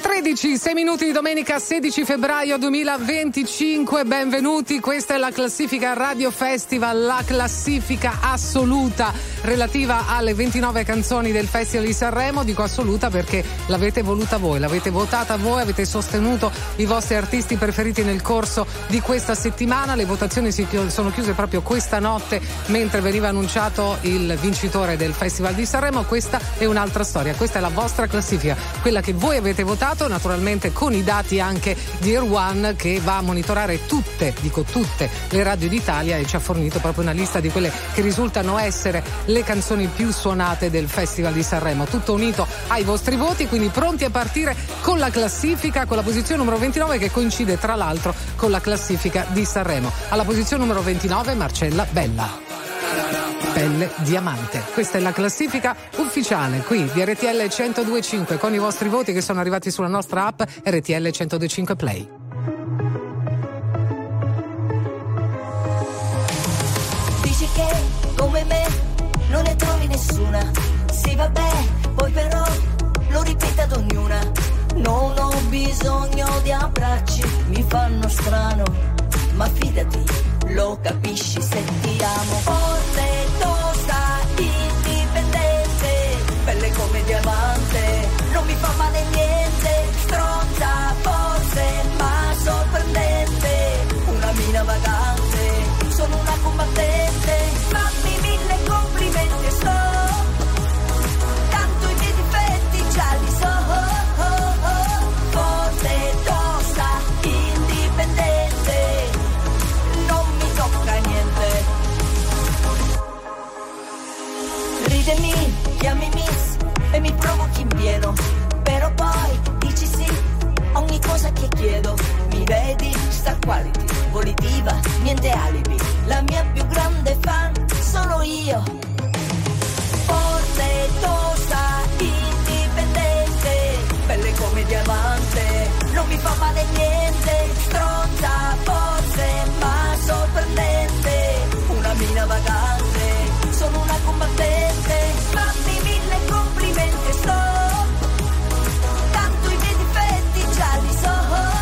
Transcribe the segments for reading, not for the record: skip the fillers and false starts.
9:13, 6 minuti di domenica 16 febbraio 2025, benvenuti, questa è la classifica Radio Festival, la classifica assoluta relativa alle 29 canzoni del Festival di Sanremo. Dico assoluta perché l'avete voluta voi, l'avete votata voi, avete sostenuto i vostri artisti preferiti nel corso di questa settimana. Le votazioni sono chiuse proprio questa notte mentre veniva annunciato il vincitore del Festival di Sanremo. Questa è un'altra storia, questa è la vostra classifica, quella che voi avete votato, naturalmente con i dati anche di Air One, che va a monitorare tutte le radio d'Italia e ci ha fornito proprio una lista di quelle che risultano essere le canzoni più suonate del Festival di Sanremo, tutto unito ai vostri voti, quindi pronti a partire con la classifica, con la posizione numero 29 che coincide tra l'altro con la classifica di Sanremo. Alla posizione numero 29 Marcella Bella, Pelle Diamante. Questa è la classifica ufficiale qui di RTL 102.5 con i vostri voti che sono arrivati sulla nostra app RTL 102.5 Play. Dici che come me non ne trovi nessuna, sì vabbè, poi però lo ripete ad ognuna. Non ho bisogno di abbracci, mi fanno strano, ma fidati, lo capisci se ti amo. Forte, tosta, indipendente, belle come diamante, non mi fa male niente, stronza forse ma sorprendente, una mina vagante, sono una combattente, fammi mille complimenti, sto, tanto i miei difetti già li so. Forte, tosta, indipendente, non mi tocca niente. Ridemi, chiami miss e mi provochi in pieno, però poi dici sì a ogni cosa che chiedo. Mi vedi, star quality, volitiva, niente alibi, la mia più grande fan sono io. Forte, tosta, indipendente, belle come diamante, non mi fa male niente, stronza forse ma sorprendente, una mina vagante, sono una combattente, fammi mille complimenti, stop, tanto i miei difetti già li so.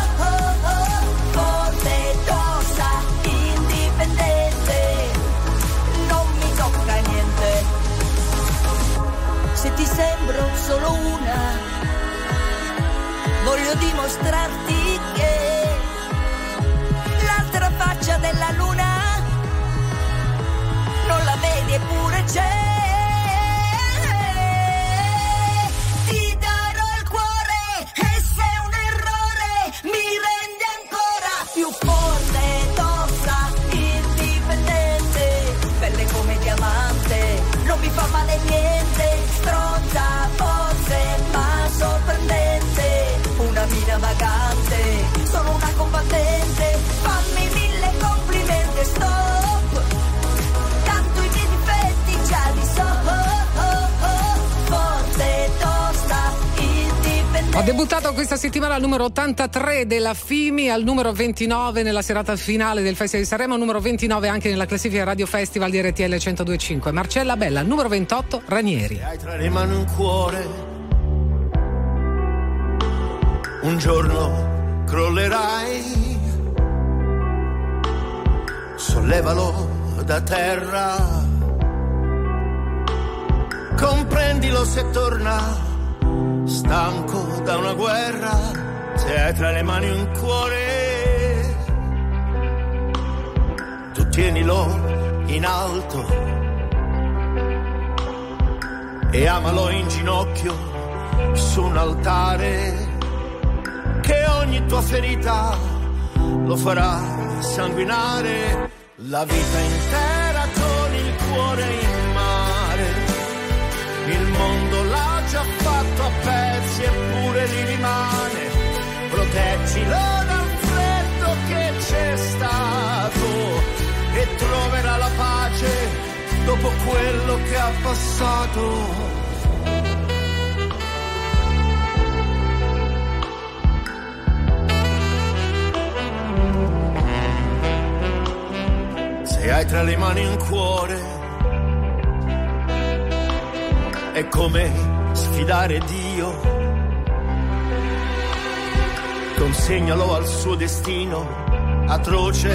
Forte, tosta, indipendente, non mi tocca niente. Se ti sembro solo una, voglio dimostrarti che l'altra faccia della luna non la vedi eppure c'è. Ti darò il cuore e se è un errore mi rende ancora più forte, tosta, indipendente, belle come diamante, non mi fa male niente, stronza forse ma sorprendente, una mina vagante, sono una combattente, fammi mille complimenti, stop, tanto i miei difetti già li so. Forte, tosta, indipendente. Ho debuttato questa settimana al numero 83 della FIMI, al numero 29 nella serata finale del Festival di Sanremo, numero 29 anche nella classifica Radio Festival di RTL 102.5. Marcella Bella, numero 28 Ranieri. Hai tra le mani un cuore, un giorno crollerai, sollevalo da terra, comprendilo se torna stanco da una guerra. Se hai tra le mani un cuore, tu tienilo in alto e amalo in ginocchio su un altare, che ogni tua ferita lo farà sanguinare. La vita intera con il cuore in mare, il mondo l'ha già fatto a pezzi eppure gli rimane. Proteggilo dal freddo che c'è stato e troverà la pace dopo quello che ha passato. Se hai tra le mani un cuore, è come sfidare Dio. consegnalo al suo destino atroce.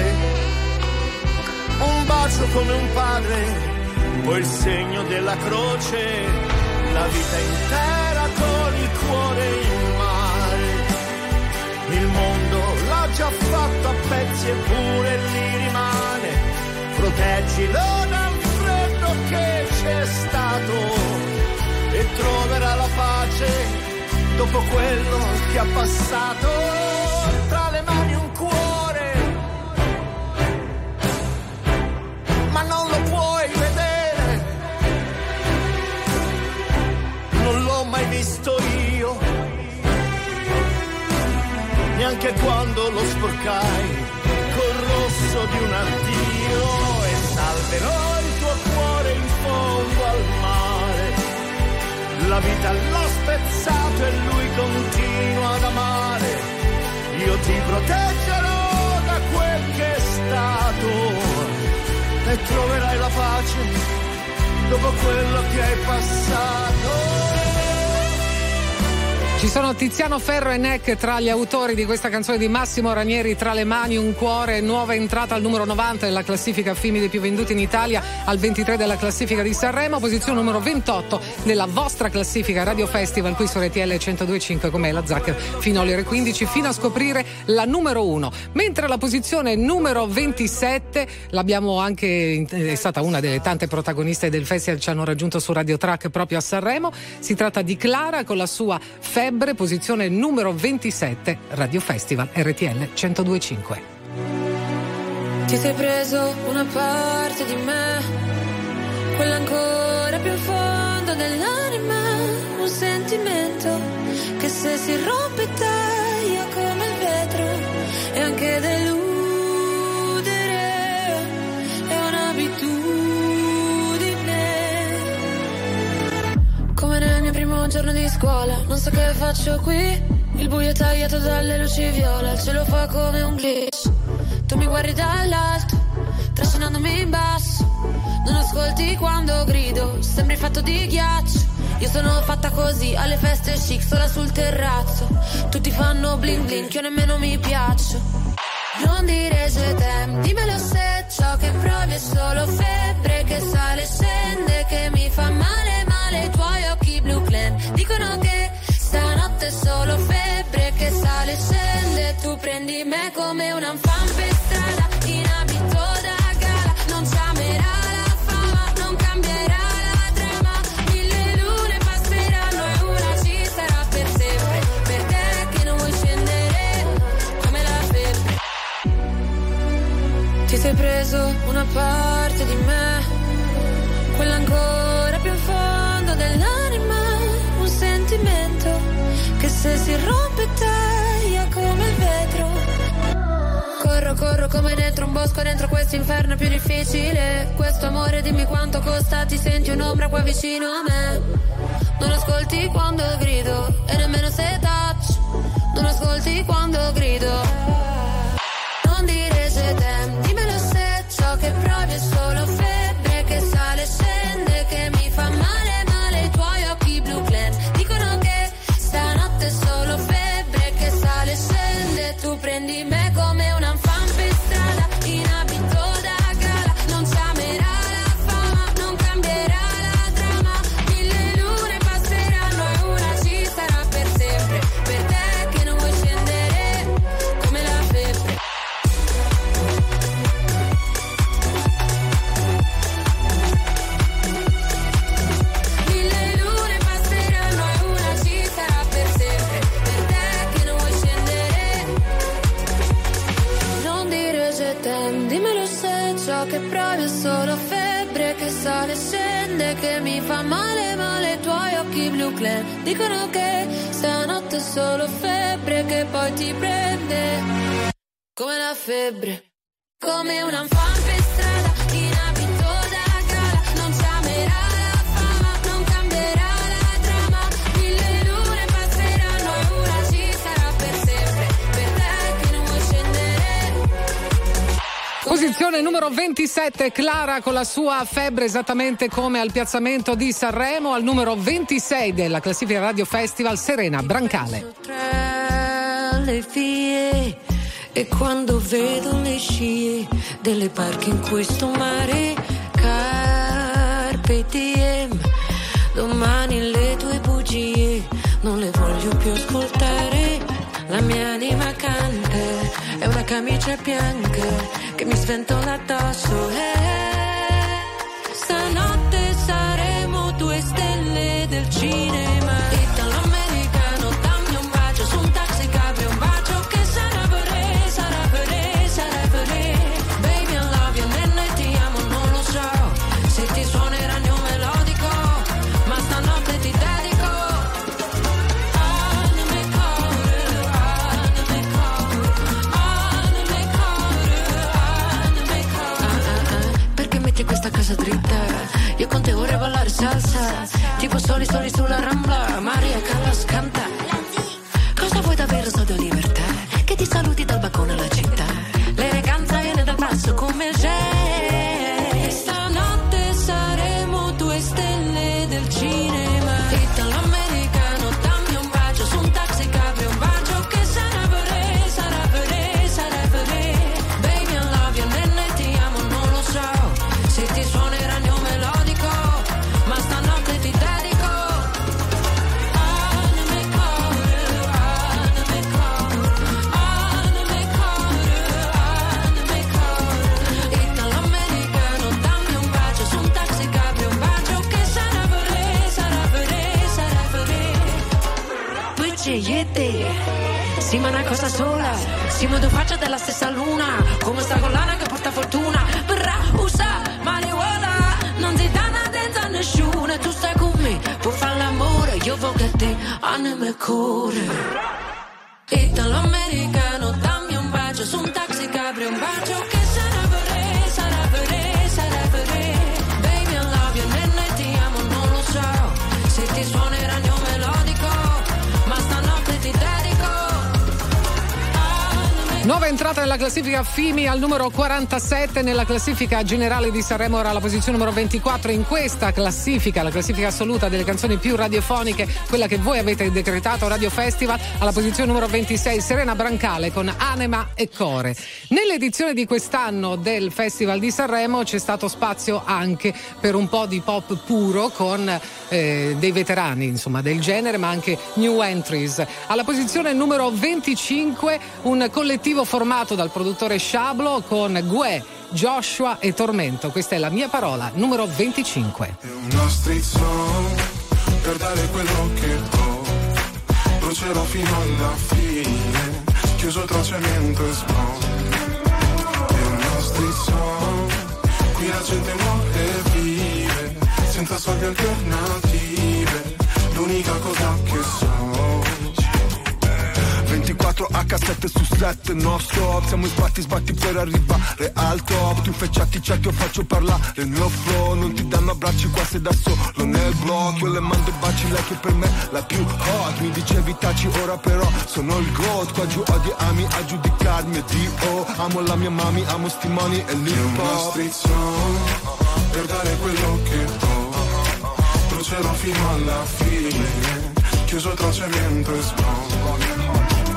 Un bacio come un padre, poi il segno della croce, la vita intera con il cuore in mare. Il mondo l'ha già fatto a pezzi eppure lì rimane. Proteggilo dal freddo che c'è stato e troverà la pace dopo quello che ha passato. Tra le mani un cuore, ma non lo puoi vedere, non l'ho mai visto io, neanche quando lo sporcai col rosso di un addio. E salverò il tuo cuore in fondo al mare. La vita l'ha spezzato e lui continua ad amare. Io ti proteggerò da quel che è stato e troverai la pace dopo quello che hai passato. Ci sono Tiziano Ferro e Neck tra gli autori di questa canzone di Massimo Ranieri, Tra le mani un cuore, nuova entrata al numero 90 della classifica femminile più venduti in Italia, al 23 della classifica di Sanremo, posizione numero 28 della vostra classifica Radio Festival qui su RTL 102.5 come la Zac fino alle ore 15, fino a scoprire la numero 1. Mentre la posizione numero 27 l'abbiamo anche, è stata una delle tante protagoniste del festival, ci hanno raggiunto su Radio Track proprio a Sanremo. Si tratta di Clara con la sua Febbre, posizione numero 27, Radio Festival RTL 102.5. Ti sei preso una parte di me, quella ancora più in fondo dell'anima, un sentimento che se si rompe taglia come il vetro e anche deludere è un'abitudine. Come nel mio primo giorno di scuola, non so che faccio qui, il buio è tagliato dalle luci viola, il cielo fa come un glitch. Tu mi guardi dall'alto, trascinandomi in basso, non ascolti quando grido, sembri fatto di ghiaccio. Io sono fatta così, alle feste chic, sola sul terrazzo, tutti fanno bling bling, che io nemmeno mi piaccio. Non dire je t'aime, dimmelo se ciò che provi è solo febbre che sale e scende, che mi fa male male i tuoi occhi blu clan. Dicono che stanotte è solo febbre che sale e scende, tu prendi me come un fan per strada, in abito da gala, non ci amerà la fama, non cambierà la trama, 1000 lune passeranno e una ci sarà per sempre, per te che non vuoi scendere come la febbre. Ti sei preso una parte di me, quella ancora più in fondo dell'anima, un sentimento che se si rompe taglia come il vetro. Corro, corro come dentro un bosco, dentro questo inferno più difficile. Questo amore dimmi quanto costa, ti senti un'ombra qua vicino a me. Non ascolti quando grido e nemmeno se touch, non ascolti quando grido. Non dire je t'aime, dimmelo se ciò che provi è solo febbre che sale e scende, che mi fa male male i tuoi occhi blu clan. Dicono che stanotte è solo febbre che sale e scende, tu prendi me come un fan per strada, in abito da gala, non ci amerà la fama, non cambierà la trama, 1000 lune passeranno e una ci sarà per sempre, per te che non vuoi scendere come la febbre. Dimmelo se ciò che provi è solo febbre che sale e scende, che mi fa male male i tuoi occhi blu clan. Dicono che stanotte è solo febbre che poi ti prende come la febbre, come un fan per strada, in abito da gala, non ci amerà la fama, non cambierà la trama, 1000 lune passeranno e una ci sarà per sempre, per te che non vuoi scendere. Posizione numero 27, Clara con la sua Febbre, esattamente come al piazzamento di Sanremo. Al numero 26 della classifica Radio Festival, Serena Brancale. dalle vie. E quando vedo le scie delle barche in questo mare, carpe diem, domani le tue bugie non le voglio più ascoltare. La mia anima canta, è una camicia bianca che mi sventola addosso. Stanotte saremo 2 stelle del cinema. Italo-americano, dammi un bacio su un taxi cabrio, un bacio che sarà per re, sarà per re, sarà per re. Baby I love you, nenne ti amo, non lo so se ti suonerà il mio melodico, ma stanotte ti dedico. Questa casa dritta, io con te vorrei ballare salsa, tipo soli sulla Rambla, Maria Callas canta. Cosa vuoi davvero, so di libertà, che ti saluti dal balcone alla città, l'eleganza viene dal basso come il jazz. Stanotte saremo 2 stelle del cinema. Italo-americano, dammi un bacio su un taxi cabrio, un bacio che sarà per re, sarà per re, sarà per re. Baby I love you, nenne ti amo, non lo so se ti suonerà il mio melodico, ma stanotte ti dedico. Anime core, anime core, anime core. Italo-americano, dammi un bacio su un taxi cabrio, un bacio che sarà per re, sarà per re, sarà per re. Poi c'è te, siamo una cosa sola, siamo 2 facce della stessa luna, come sta collana che porta fortuna. Verrà usa marijuana, non ti dà una dente a nessuno, tu stai con me, puoi fare l'amore, io voglio a te, anima e cuore. Italo-americano, dammi un bacio su un taxi cabrio, un bacio che sarà per re, sarà per re, sarà per re. Baby I love you, nenne ti amo, non lo so se ti suonerà il mio melodico, ma stanotte ti dedico. Nuova entrata nella classifica Fimi al numero 47, nella classifica generale di Sanremo era alla posizione numero 24. In questa classifica, la classifica assoluta delle canzoni più radiofoniche, quella che voi avete decretato Radio Festival, alla posizione numero 26 Serena Brancale con Anima e Core. Nell'edizione di quest'anno del Festival di Sanremo c'è stato spazio anche per un po' di pop puro con dei veterani insomma del genere, ma anche new entries. Alla posizione numero 25 un collettivo formato dal produttore Sciablo con Gue, Joshua e Tormento. Questa è La mia parola, numero 25. È uno strizzo per dare quello che ho, brucerò fino alla fine, chiuso tra cemento e smog. È uno strizzo, qui la gente muore e vive, senza soldi alternative, l'unica cosa che so. 24H7 su 7 non stop, siamo in sbatti per arrivare al top. Tu fecciati certo, io faccio parlare il mio flow, non ti danno abbracci qua sei da solo nel blog. Io le mando baci, lei che per me la più hot. Mi dicevi taci, ora però sono il GOAT. Qua giù odi ami a giudicarmi e Dio. Amo la mia mami, amo stimoni e l'hip hop. È uno strizzo per dare quello che ho, brucerò fino alla fine, chiuso tra cemento e smog.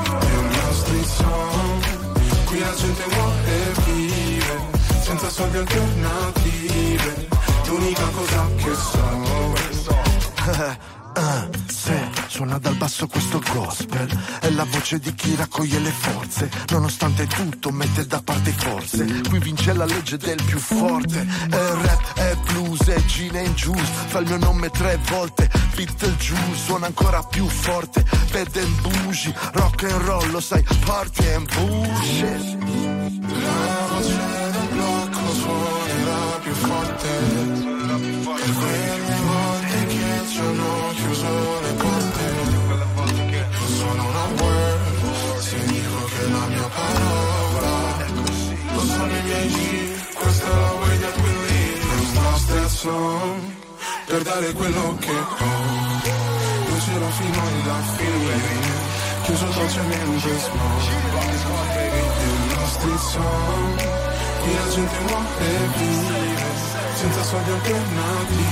Qui la gente muore e vive, senza soldi alternative, l'unica cosa che so. Se suona dal basso questo gospel, è la voce di chi raccoglie le forze, nonostante tutto mette da parte forze. Qui vince la legge del più forte, è rap, è blues, è gin and juice, fa il mio nome 3 volte, Beetlejuice suona ancora più forte, bad and bougie, rock and roll, lo sai, party and bullshit. La voce del blocco suonerà più forte, per quelle volte che ci hanno chiuso le porte. Io sono una word, se dico che la mia parola, lo sono i miei G, questa è la way that we live. Lo stesso per dare quello che ho, brucerò fino alla fine, chiuso tra cemento e smog. Lo stesso, qui la gente muore e vive, senza soldi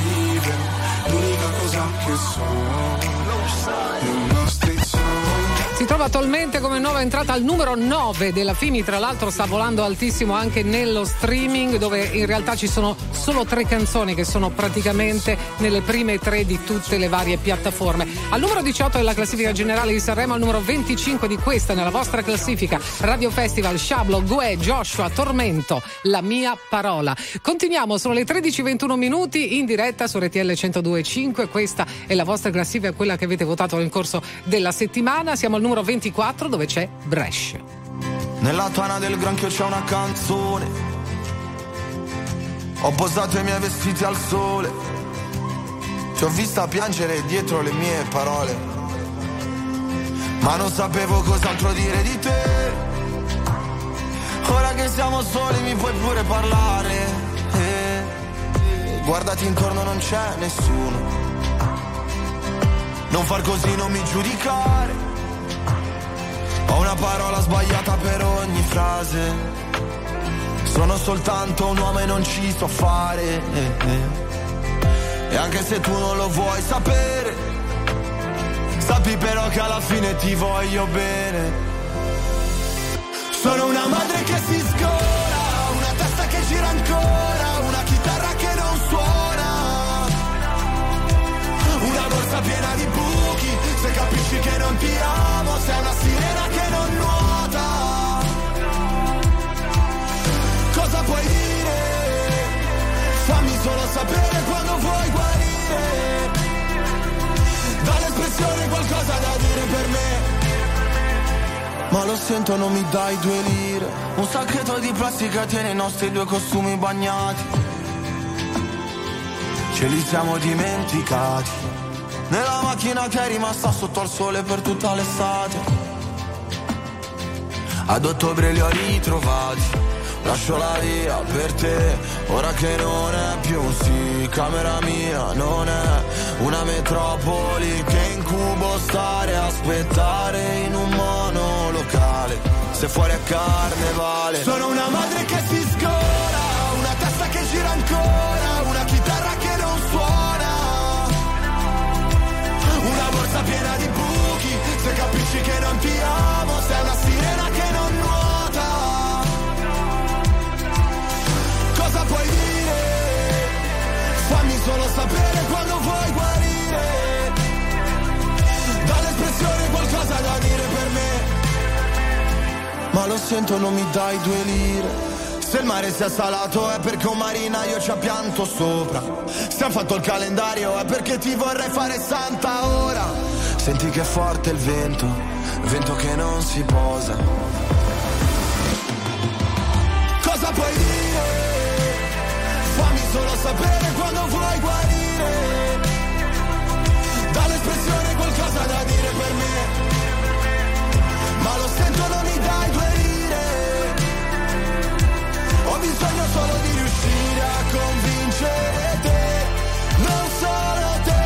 alternative, l'unica cosa che so è uno strizzo Si trova attualmente come nuova entrata al numero 9 della FIMI, tra l'altro sta volando altissimo anche nello streaming, dove in realtà ci sono solo 3 canzoni che sono praticamente nelle prime 3 di tutte le varie piattaforme. Al numero 18 della classifica generale di Sanremo, al numero 25 di questa nella vostra classifica Radio Festival, Sciablo, Guè, Joshua, Tormento, La mia parola. Continuiamo, sono le 13:21 minuti in diretta su RTL 102.5, questa è la vostra classifica, quella che avete votato nel corso della settimana. Siamo al numero 24 dove c'è Brescia. Nella tana del granchio c'è una canzone, ho posato i miei vestiti al sole, ti ho vista piangere dietro le mie parole, ma non sapevo cos'altro dire di te. Ora che siamo soli mi puoi pure parlare, guardati intorno non c'è nessuno, non far così, non mi giudicare. Ho una parola sbagliata per ogni frase, sono soltanto un uomo e non ci so fare, e anche se tu non lo vuoi sapere, sappi però che alla fine ti voglio bene. Sono una madre che si scola, una testa che gira ancora, una chitarra che non suona, una borsa piena di buchi, se capisci che non ti amo, sei una sirena che non nuota. Cosa puoi dire? Fammi solo sapere quando vuoi guarire, dall'espressione qualcosa da dire per me. Ma lo sento, non mi dai 2 lire. Un sacchetto di plastica tiene i nostri 2 costumi bagnati, ce li siamo dimenticati nella macchina che è rimasta sotto al sole per tutta l'estate. Ad ottobre li ho ritrovati, lascio la via per te, ora che non è più sì, camera mia non è una metropoli che incubo stare a aspettare in un monolocale, se fuori è carnevale. Sono una madre che si scola, una testa che gira ancora, una chitarra che non suona, una borsa piena di buchi, se capisci che non ti amo, sei una sirena che non nuota. Cosa puoi dire? Fammi solo sapere quando vuoi guarire, dall'espressione qualcosa da dire per me. Ma lo sento, non mi dai 2 lire. Se il mare sia salato è perché un marinaio ci ha pianto sopra, se han fatto il calendario è perché ti vorrei fare santa ora. Senti che è forte il vento che non si posa. Cosa puoi dire? Fammi solo sapere quando vuoi guarire, dall'espressione qualcosa da dire per me. Ma lo sento, non mi dai 2 lire. Ho bisogno solo di riuscire a convincere te, non solo te.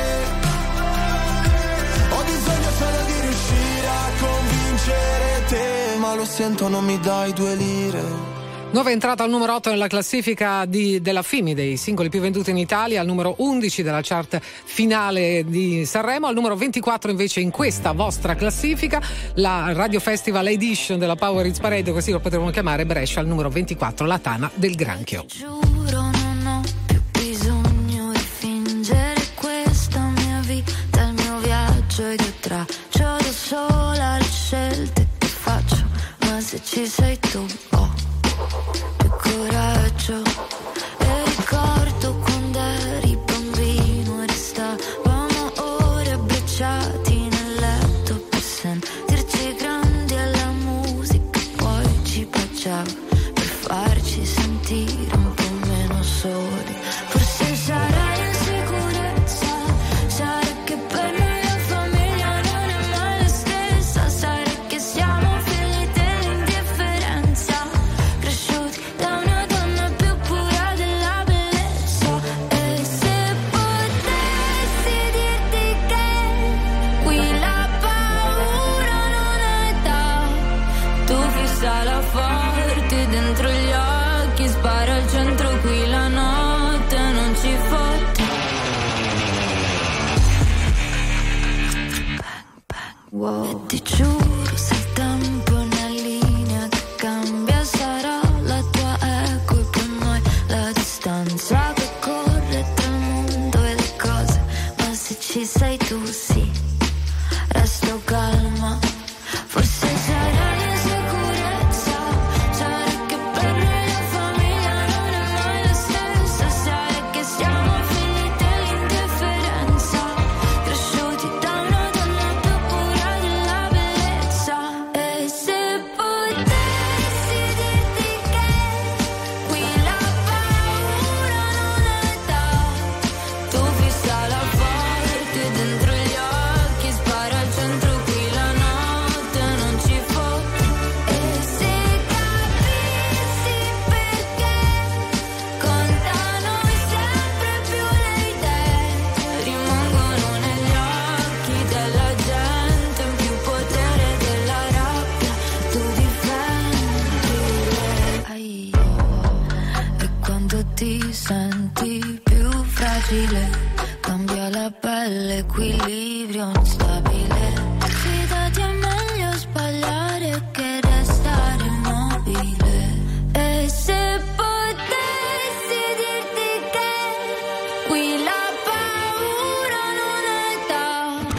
Ho bisogno solo di riuscire a convincere te, ma lo sento, non mi dai 2 lire. Nuova entrata al numero 8 nella classifica della FIMI, dei singoli più venduti in Italia, al numero 11 della chart finale di Sanremo, al numero 24 invece in questa vostra classifica, la Radio Festival Edition della Power Hits Parade, così lo potremmo chiamare, Brescia, al numero 24, La tana del granchio. Giuro non ho più bisogno di fingere questa mia vita, il mio viaggio ed io traccio da sola le scelte che faccio, ma se ci sei tu ho più coraggio. E ricordo quando eri bambino e restavamo ore abbracciati nel letto per sentirci grandi e la musica poi ci baciava per farci sentire un po' meno soli. Forse sarai in sicurezza, sarà che per noi la famiglia non è mai la stessa, sarà che siamo figli dell'indifferenza, cresciuti da una donna più pura quando ti senti più fragile, cambia la pelle, equilibrio instabile. Fidati, è meglio sbagliare che restare immobile. E se potessi dirti che qui la paura non ha età.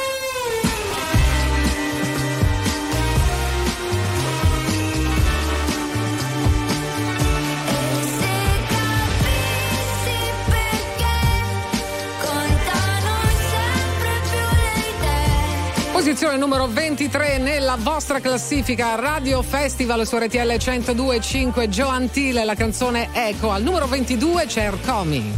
E se capissi perché contano sempre più le idee. Posizione numero 23 nella vostra classifica Radio Festival su RTL 102.5, Joe Antile, la canzone Eco. Al numero 22 c'è Ercomi.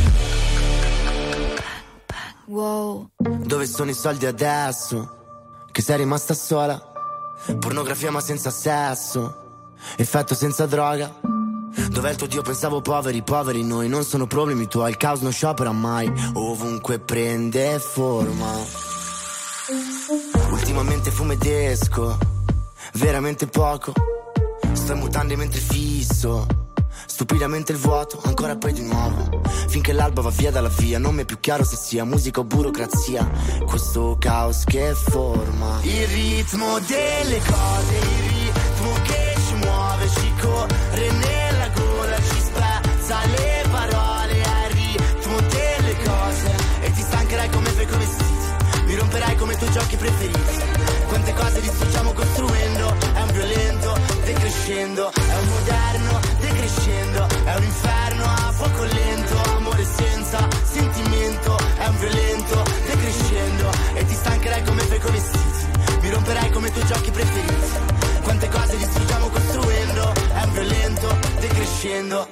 Wow. Dove sono i soldi adesso? Che sei rimasta sola? Pornografia ma senza sesso, effetto senza droga. Dov'è il tuo Dio? Pensavo poveri, poveri noi. Non sono problemi tuoi, il caos non sciopera mai. Ovunque prende forma. Ultimamente fumo ed esco, veramente poco. Sto in mutande mentre fisso, stupidamente il vuoto, ancora poi di nuovo. Finché l'alba va via dalla via, non mi è più chiaro se sia musica o burocrazia. Questo caos che forma il ritmo delle cose, il ritmo che ci muove, ci corre nella gola, ci spezza le parole. È il ritmo delle cose e ti stancherai come fai con i vestiti. Mi romperai come i tuoi giochi preferiti. Quante cose distruggiamo costruendo. È un violento decrescendo, è un moderno decrescendo, è un inferno a fuoco lento. Amore senza sentimento, è un violento decrescendo e ti stancherai come fai con i vestiti. Mi romperai come i tuoi giochi preferiti. Quante cose distruggiamo costruendo. È un violento decrescendo.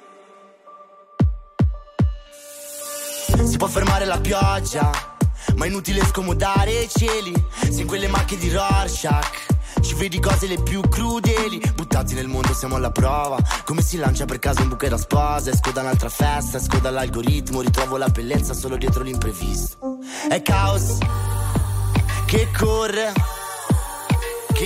Si può fermare la pioggia, ma è inutile scomodare i cieli. Se in quelle macchie di Rorschach ci vedi cose le più crudeli. Buttati nel mondo, siamo alla prova. Come si lancia per caso un buche da sposa. Esco da un'altra festa, esco dall'algoritmo. Ritrovo la bellezza solo dietro l'imprevisto. È caos che corre, che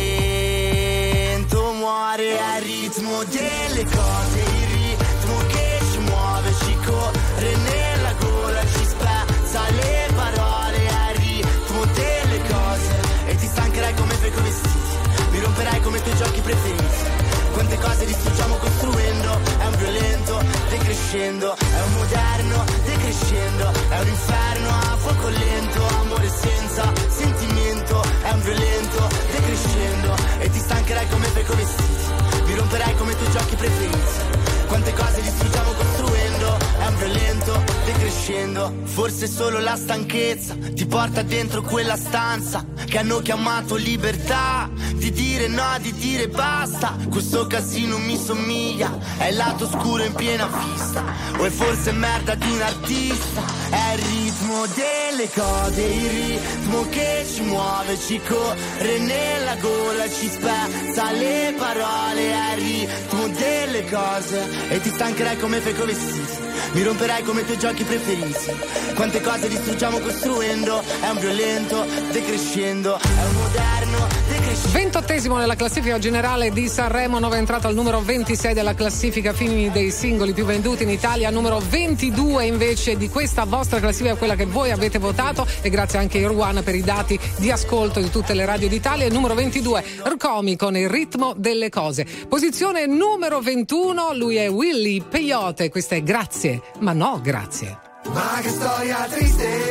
lento muore. È il ritmo delle cose, il ritmo che ci muove, ci corre nella gola, ci spezza le parole. È il ritmo delle cose e ti stancherai come fai con i vestiti. Mi romperai come i tuoi giochi preferiti. Quante cose distruggiamo costruendo. È un violento decrescendo, è un moderno decrescendo, è un inferno a fuoco lento. Amore senza sentimento, è un violento decrescendo e ti stancherai come fai con i vestiti. Mi romperai come i tuoi giochi preferiti. Quante cose distruggiamo costruendo. È un violento decrescendo. Forse solo la stanchezza ti porta dentro quella stanza che hanno chiamato libertà. Di dire no, di dire basta. Questo casino mi somiglia, è il lato scuro in piena vista. O è forse merda di un artista. È il ritmo delle cose, il ritmo che ci muove, ci corre nella gola, ci spezza le parole. È il ritmo delle cose e ti stancherai come fai con i vestiti. Mi romperai come i tuoi giochi preferiti. Quante cose distruggiamo costruendo. È un violento decrescendo, è un moderno decrescendo. 28esimo nella classifica generale di Sanremo, nuova entrata al numero 26 della classifica fini dei singoli più venduti in Italia, numero 22 invece di questa vostra classifica, quella che voi avete votato, e grazie anche a Irwan per i dati di ascolto di tutte le radio d'Italia. Il numero 22 Ercomi con il ritmo delle cose. Posizione numero 21, lui è Willy Peyote, questa è Grazie, ma no grazie. Ma che storia triste,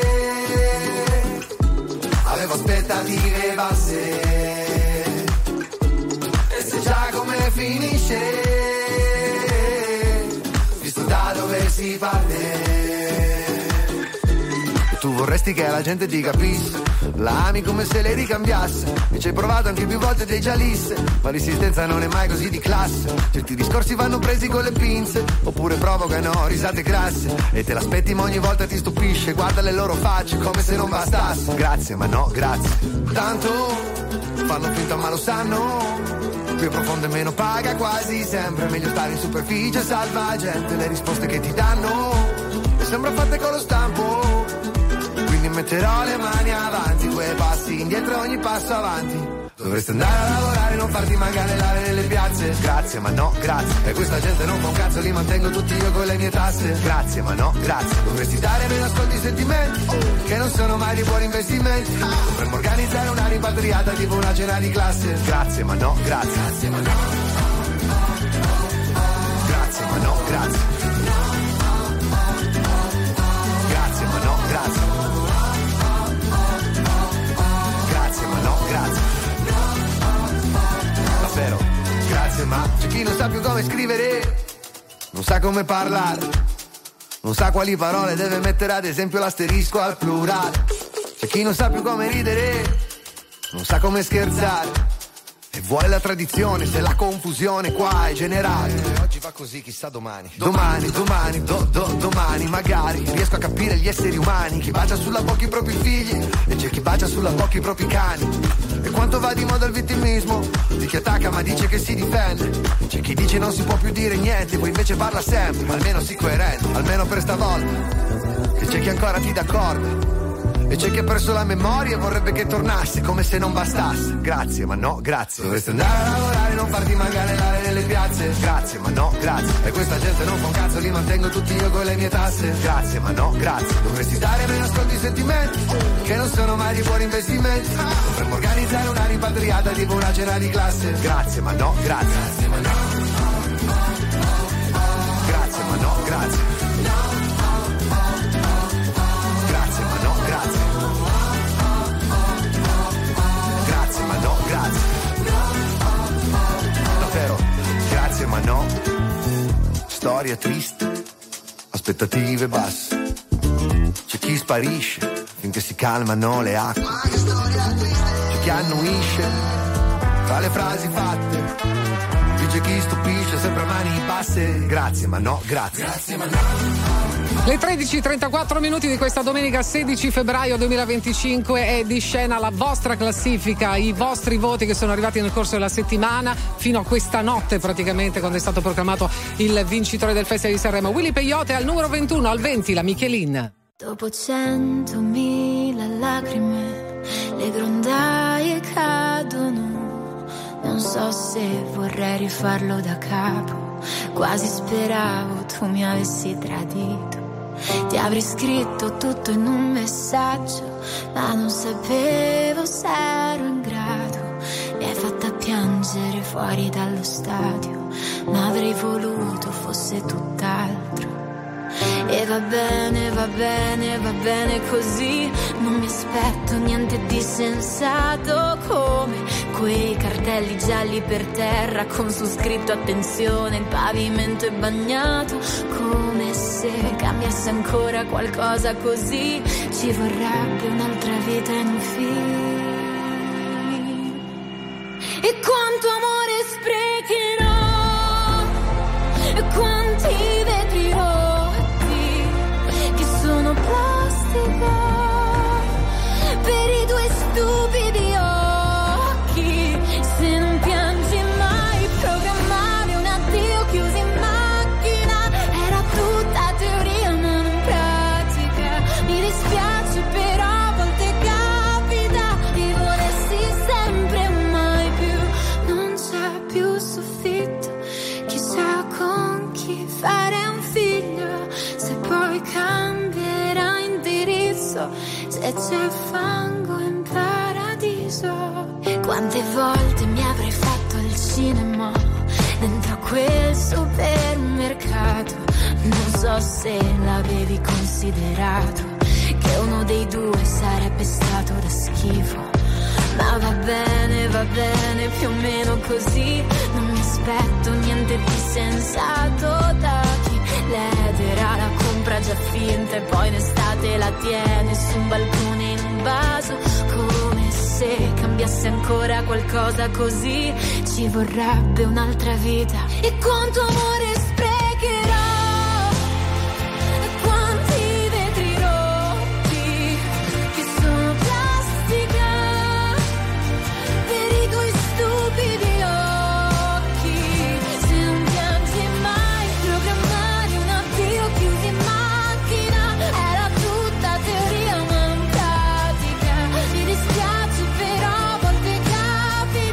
avevo aspettative basse, e se già come finisce, visto da dove si parte. Tu vorresti che la gente ti capisse, la ami come se lei ricambiasse, e ci hai provato anche più volte ed hai già lisse, ma l'insistenza non è mai così di classe. Certi discorsi vanno presi con le pinze, oppure provocano risate grasse, e te l'aspetti ma ogni volta ti stupisce. Guarda le loro facce come se non bastasse. Grazie ma no grazie, tanto fanno finta ma lo sanno, più profondo e meno paga quasi sempre, meglio stare in superficie salvagente. Le risposte che ti danno e sembra fatte con lo stampo, quindi metterò le mani avanti, 2 passi indietro ogni passo avanti. Dovresti andare a lavorare, non farti manganellare nelle piazze. Grazie ma no, grazie. E questa gente non fa un cazzo, li mantengo tutti io con le mie tasse. Grazie ma no, grazie. Dovresti dare meno ascolti i sentimenti, che non sono mai di buoni investimenti. Dovremmo organizzare una rimpatriata tipo una cena di classe. Grazie ma no, grazie. Grazie ma no. Grazie ma no, grazie. Grazie ma no, grazie. Grazie ma no, grazie. Davvero, grazie ma c'è chi non sa più come scrivere, non sa come parlare, non sa quali parole deve mettere ad esempio l'asterisco al plurale. C'è chi non sa più come ridere, non sa come scherzare e vuole la tradizione se la confusione qua è generale. Oggi va così, chissà domani. Domani magari riesco a capire gli esseri umani. Chi bacia sulla bocca i propri figli e c'è chi bacia sulla bocca i propri cani. E quanto va di moda il vittimismo di chi attacca ma dice che si difende. C'è chi dice non si può più dire niente, poi invece parla sempre, ma almeno si coerente, almeno per stavolta. E c'è chi ancora ti dà corda e c'è chi ha perso la memoria e vorrebbe che tornasse come se non bastasse. Grazie ma no, grazie. Dovresti andare a lavorare, non farti manganellare nelle piazze. Grazie ma no, grazie. E questa gente non fa un cazzo, li mantengo tutti io con le mie tasse. Grazie ma no, grazie. Dovresti dare meno ascolti i sentimenti, che non sono mai di buoni investimenti. Dovremmo organizzare una rimpatriata tipo una cena di classe. Grazie ma no, grazie. Grazie ma no. Grazie ma no, grazie. Grazie ma no, grazie. Grazie ma no, grazie. Davvero, grazie ma no. Storia triste, aspettative basse. C'è chi sparisce finché si calmano le acque. C'è chi annuisce tra le frasi fatte. C'è chi stupisce sempre a mani basse. Grazie ma no, grazie. Grazie ma no. Le 13:34 minuti di questa domenica 16 febbraio 2025 è di scena la vostra classifica, i vostri voti che sono arrivati nel corso della settimana fino a questa notte praticamente, quando è stato proclamato il vincitore del Festival di Sanremo. Willy Peyote al numero 21, al 20 la Michelin. Dopo 100.000 lacrime le grondaie cadono, non so se vorrei rifarlo da capo, quasi speravo tu mi avessi tradito. Ti avrei scritto tutto in un messaggio, ma non sapevo se ero in grado. Mi hai fatta piangere fuori dallo stadio, ma avrei voluto fosse tutt'altro. E va bene, va bene, va bene così. Non mi aspetto niente di sensato, come quei cartelli gialli per terra con su scritto attenzione, il pavimento è bagnato. Come se cambiasse ancora qualcosa così, ci vorrebbe un'altra vita in un film. E quanto amore sprecherò, e quanti vetri rotti che sono plastica per i tuoi stupidi occhi. Se non piangi mai, programmare un addio chiuso in macchina. Era tutta teoria ma non pratica. Mi dispiace però a volte capita di volersi sempre mai più. Non c'è più soffitto, chissà con chi fare un figlio, se poi cambierà indirizzo, se c'è fango in paradiso. Quante volte mi avrei fatto il cinema dentro quel supermercato, non so se l'avevi considerato che uno dei due sarebbe stato da schifo. Ma va bene, più o meno così. Non mi aspetto niente di sensato da chi l'edera la compra già finta e poi in estate la tiene su un balcone in un vaso. Come se cambiasse ancora qualcosa così, ci vorrebbe un'altra vita. E quanto amore sprecherò, e quanti vetri rotti che sono plastica per i tuoi stupidi occhi. Se non piangi mai, programmare un addio chiuso in macchina. Era tutta teoria ma non pratica. Mi dispiace però a volte capita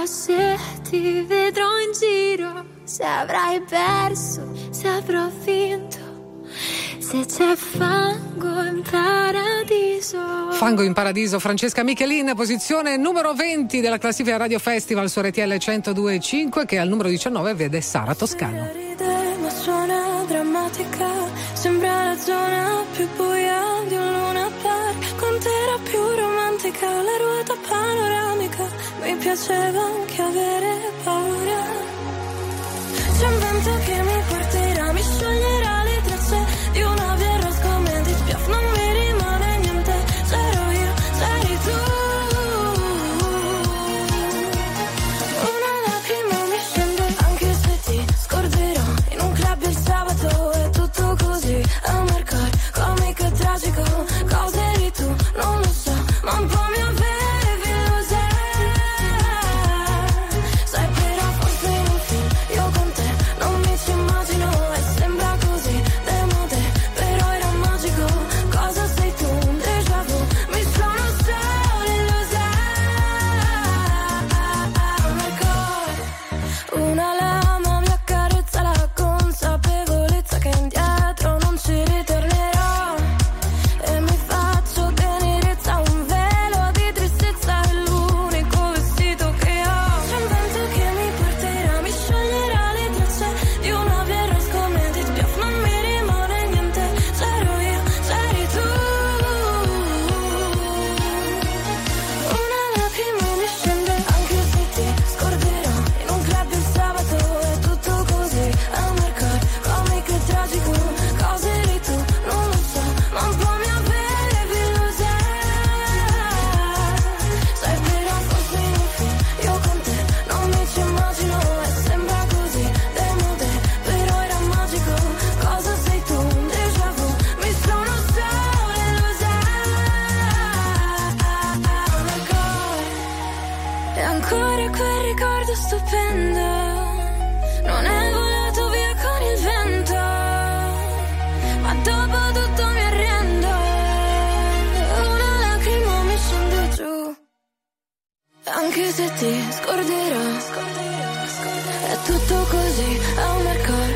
se ti vedrò in giro, se avrai perso, se avrò vinto, se c'è fango in paradiso. Fango in paradiso, Francesca Michelin, posizione numero 20 della classifica Radio Festival su RTL 102.5, che al numero 19 vede Sara Toscano. Ride, ma suona drammatica, sembra la zona più buia di un Luna Park. Con te era più romantica, la ruota panoramica, mi piaceva anche avere paura. C'è un vento che mi porterà, mi scioglierà le tracce di una birra scommenti, spiaff, non mi rimane niente, c'ero io, c'eri tu. Una lacrima mi scende, anche se ti scorderò, in un club il sabato è tutto così, Amarcord, comico e tragico, cosa eri tu, non lo so, ma un po' mi avevi illusa. Sai però forse in un film, io con te non mi ci immagino, e sembra così demode, però era magico, cosa sei tu, un déjà vu, mi sono solo illusa. Amarcord, una lama mi accarezza la consapevolezza che indietro non ci ritornerò, e mi faccio tenerezza, un velo di tristezza è l'unico vestito che ho. C'è un vento che mi porterà, mi scioglierà le tracce di una birra scommenti, spiaff, non mi rimane niente, c'ero io, c'eri tu. Una lacrima mi scende, anche se ti scorderò, in un club il sabato è tutto così, Amarcord, comico e tragico, cosa eri tu, non lo so, ma un po' mi avevi illusa. Sai però forse in un film, io con te non mi ci immagino, e sembra così demode, però era magico, cosa sei tu, un déjà vu, mi sono solo illusa. Amarcord, e ancora quel ricordo stupendo, non è volato via con il vento, ma dopo tutto mi arrendo. Una lacrima mi scende giù, anche se ti scorderò, è tutto così, Amarcord,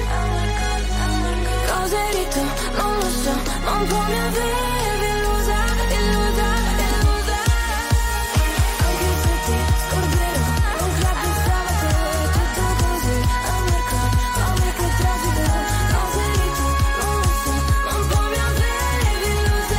cosa eri tu, non lo so, ma un po' mi avevi illusa, illusa, illusa. Anche se ti scorderò, un club il sabato è tutto così, Amarcord, comico e tragico, cosa eri tu, non lo so, ma un po' mi avevi illusa.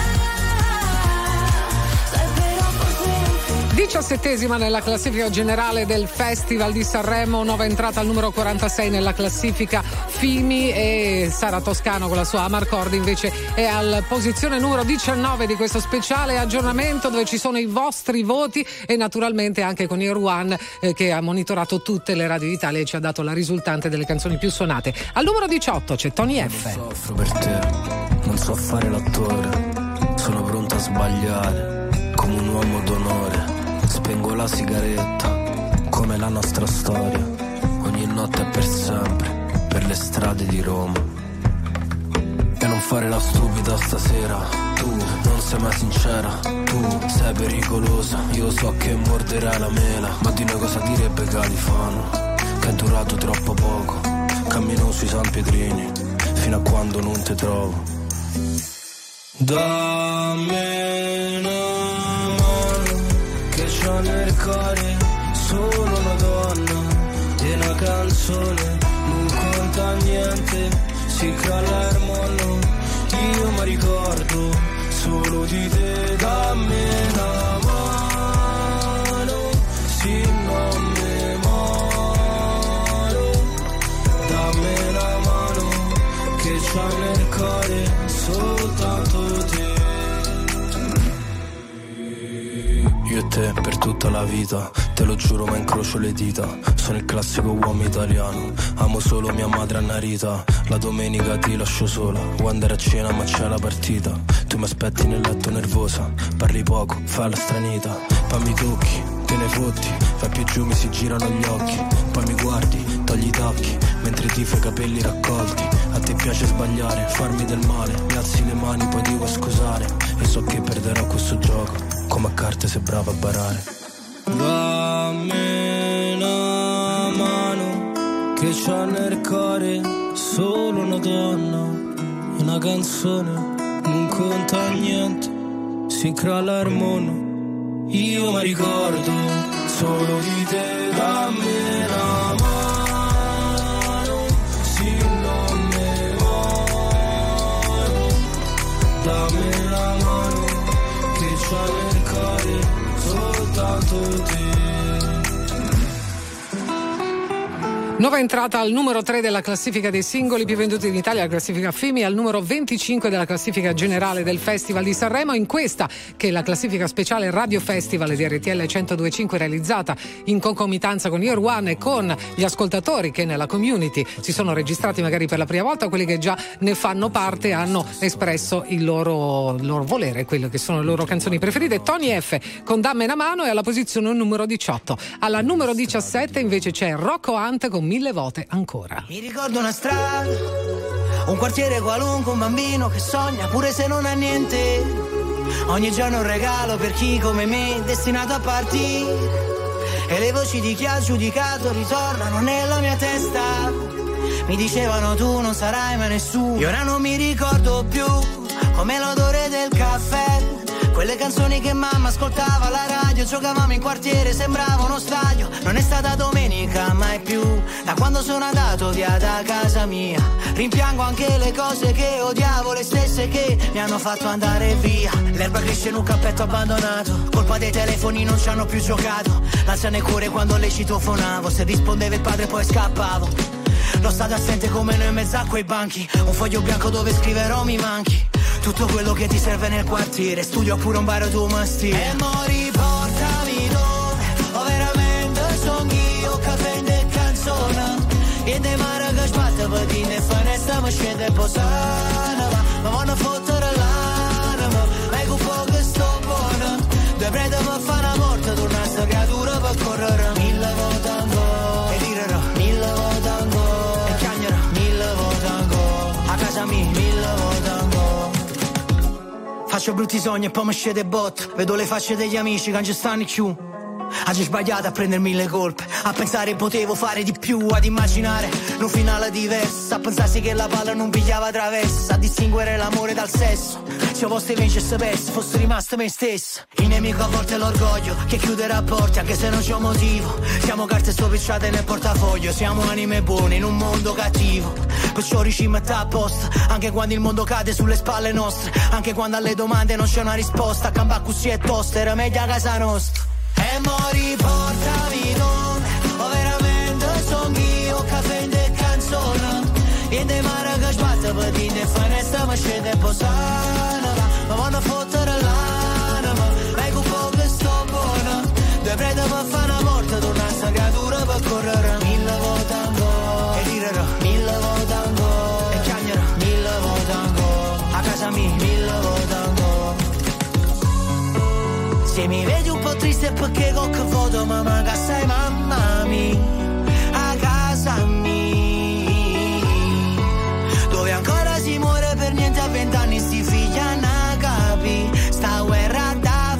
Sai però forse in un film. 17esima nella classifica generale del Festival di Sanremo, nuova entrata al numero 46 nella classifica Fimi, e Sara Toscano con la sua Amarcord invece è al posizione numero 19 di questo speciale aggiornamento, dove ci sono i vostri voti, e naturalmente anche con Year One che ha monitorato tutte le radio d'Italia e ci ha dato la risultante delle canzoni più suonate. Al numero 18 c'è Tony F. Soffro per te, non so fare l'attore, sono pronto a sbagliare come un uomo d'onore. Spengo la sigaretta come la nostra storia, ogni notte è per sempre, per le strade di Roma. E non fare la stupida stasera, tu non sei mai sincera, tu sei pericolosa, io so che morderai la mela, ma di noi cosa direbbe Califano, che è durato troppo poco, cammino sui San Pietrini, fino a quando non te trovo. Dammi una mano, che c'ho nel cuore solo una donna e una canzone, non conta niente, si cala il mondo, io mi ricordo solo di te. Dammi una mano, sì non mi moro, dammi una mano, che c'ho nel cuore soltanto te. Io e te per tutta la vita, te lo giuro ma incrocio le dita, sono il classico uomo italiano, amo solo mia madre Anna Rita, la domenica ti lascio sola, vuoi andare a cena ma c'è la partita, tu mi aspetti nel letto nervosa, parli poco, fai la stranita, poi mi tocchi, te ne fotti, vai più giù mi si girano gli occhi, poi mi guardi, togli i tacchi, mentre ti fai i capelli raccolti, a te piace sbagliare, farmi del male, mi alzi le mani poi dico scusare, e so che perderò questo gioco, come a carte sei brava a barare. Dammi che c'ha nel cuore solo una donna, una canzone non conta niente, si crolla il mondo, io mi ricordo solo di te, dammi la mano, sì non me muoio, dammi la mano, che c'ha nel cuore soltanto te. Nuova entrata al numero 3 della classifica dei singoli più venduti in Italia, la classifica FIMI, al numero 25 della classifica generale del Festival di Sanremo. In questa, che è la classifica speciale Radio Festival di RTL 102.5, realizzata in concomitanza con Year One e con gli ascoltatori che nella community si sono registrati magari per la prima volta, quelli che già ne fanno parte hanno espresso il loro volere, quelle che sono le loro canzoni preferite. Tony F con Dammi una mano è alla posizione numero 18. Alla numero 17 invece c'è Rocco Hunt con 1000 volte ancora. Mi ricordo una strada, un quartiere qualunque, un bambino che sogna pure se non ha niente. Ogni giorno un regalo per chi come me destinato a partire. E le voci di chi ha giudicato ritornano nella mia testa. Mi dicevano tu non sarai mai nessuno. E ora non mi ricordo più come l'odore del caffè, quelle canzoni che mamma ascoltava alla radio. Giocavamo in quartiere, sembrava uno stadio. Non è stata domenica mai più da quando sono andato via da casa mia. Rimpiango anche le cose che odiavo, le stesse che mi hanno fatto andare via. L'erba cresce in un campetto abbandonato, colpa dei telefoni non ci hanno più giocato. L'ansia nel cuore quando le citofonavo, se rispondeva il padre poi scappavo. Lo stato assente come noi in mezzo a quei banchi, un foglio bianco dove scriverò mi manchi. Tutto quello che ti serve nel quartiere, studio oppure un bar o tuo mestiere. E mo riportami dove, o veramente sono io che prende canzone. E de mare che sbatte per dire finestra mi scende posana. Ma vanno a fottere l'anima, ma è un po' che sto buona. Due prete per fare una morte, torna a sta creatura per correre. 1000 volte ancora, e direrò 1000 volte ancora. E chiagnerò 1000 volte ancora, a casa mia 1000 volte ancora. Faccio brutti sogni e poi mi scende bot. Vedo le facce degli amici che non ci stanno più. Oggi sbagliato a prendermi le colpe, a pensare potevo fare di più, ad immaginare un finale diverso, a pensarsi che la palla non pigliava traversa, a distinguere l'amore dal sesso. Se fosse vincesse perso, fosse rimasto me stesso. Il nemico a volte è l'orgoglio che chiude rapporti anche se non c'è un motivo. Siamo carte stropicciate nel portafoglio, siamo anime buone in un mondo cattivo. Perciò ricimetta a posto, anche quando il mondo cade sulle spalle nostre, anche quando alle domande non c'è una risposta. Camba così è tosta, era meglio a casa nostra. E mo riportami dove, o veramente sono io che prende canzone. E de mare che sbatte per dire finestra mi scende posana. Ma vanno a fottere l'anima, ma è un po' che sto buona. Due prete per fare una morte, torna a sta creatura per correre. 1000 volte ancora, e direrò 1000 volte ancora. E chiagnerò 1000 volte ancora, a casa mia 1000 volte ancora. Se mi vedi un po' triste è perché con che voto mamma che sei mamma mia, a casa mia, dove ancora si muore per niente a 20 anni sti figli a capi, sta guerra da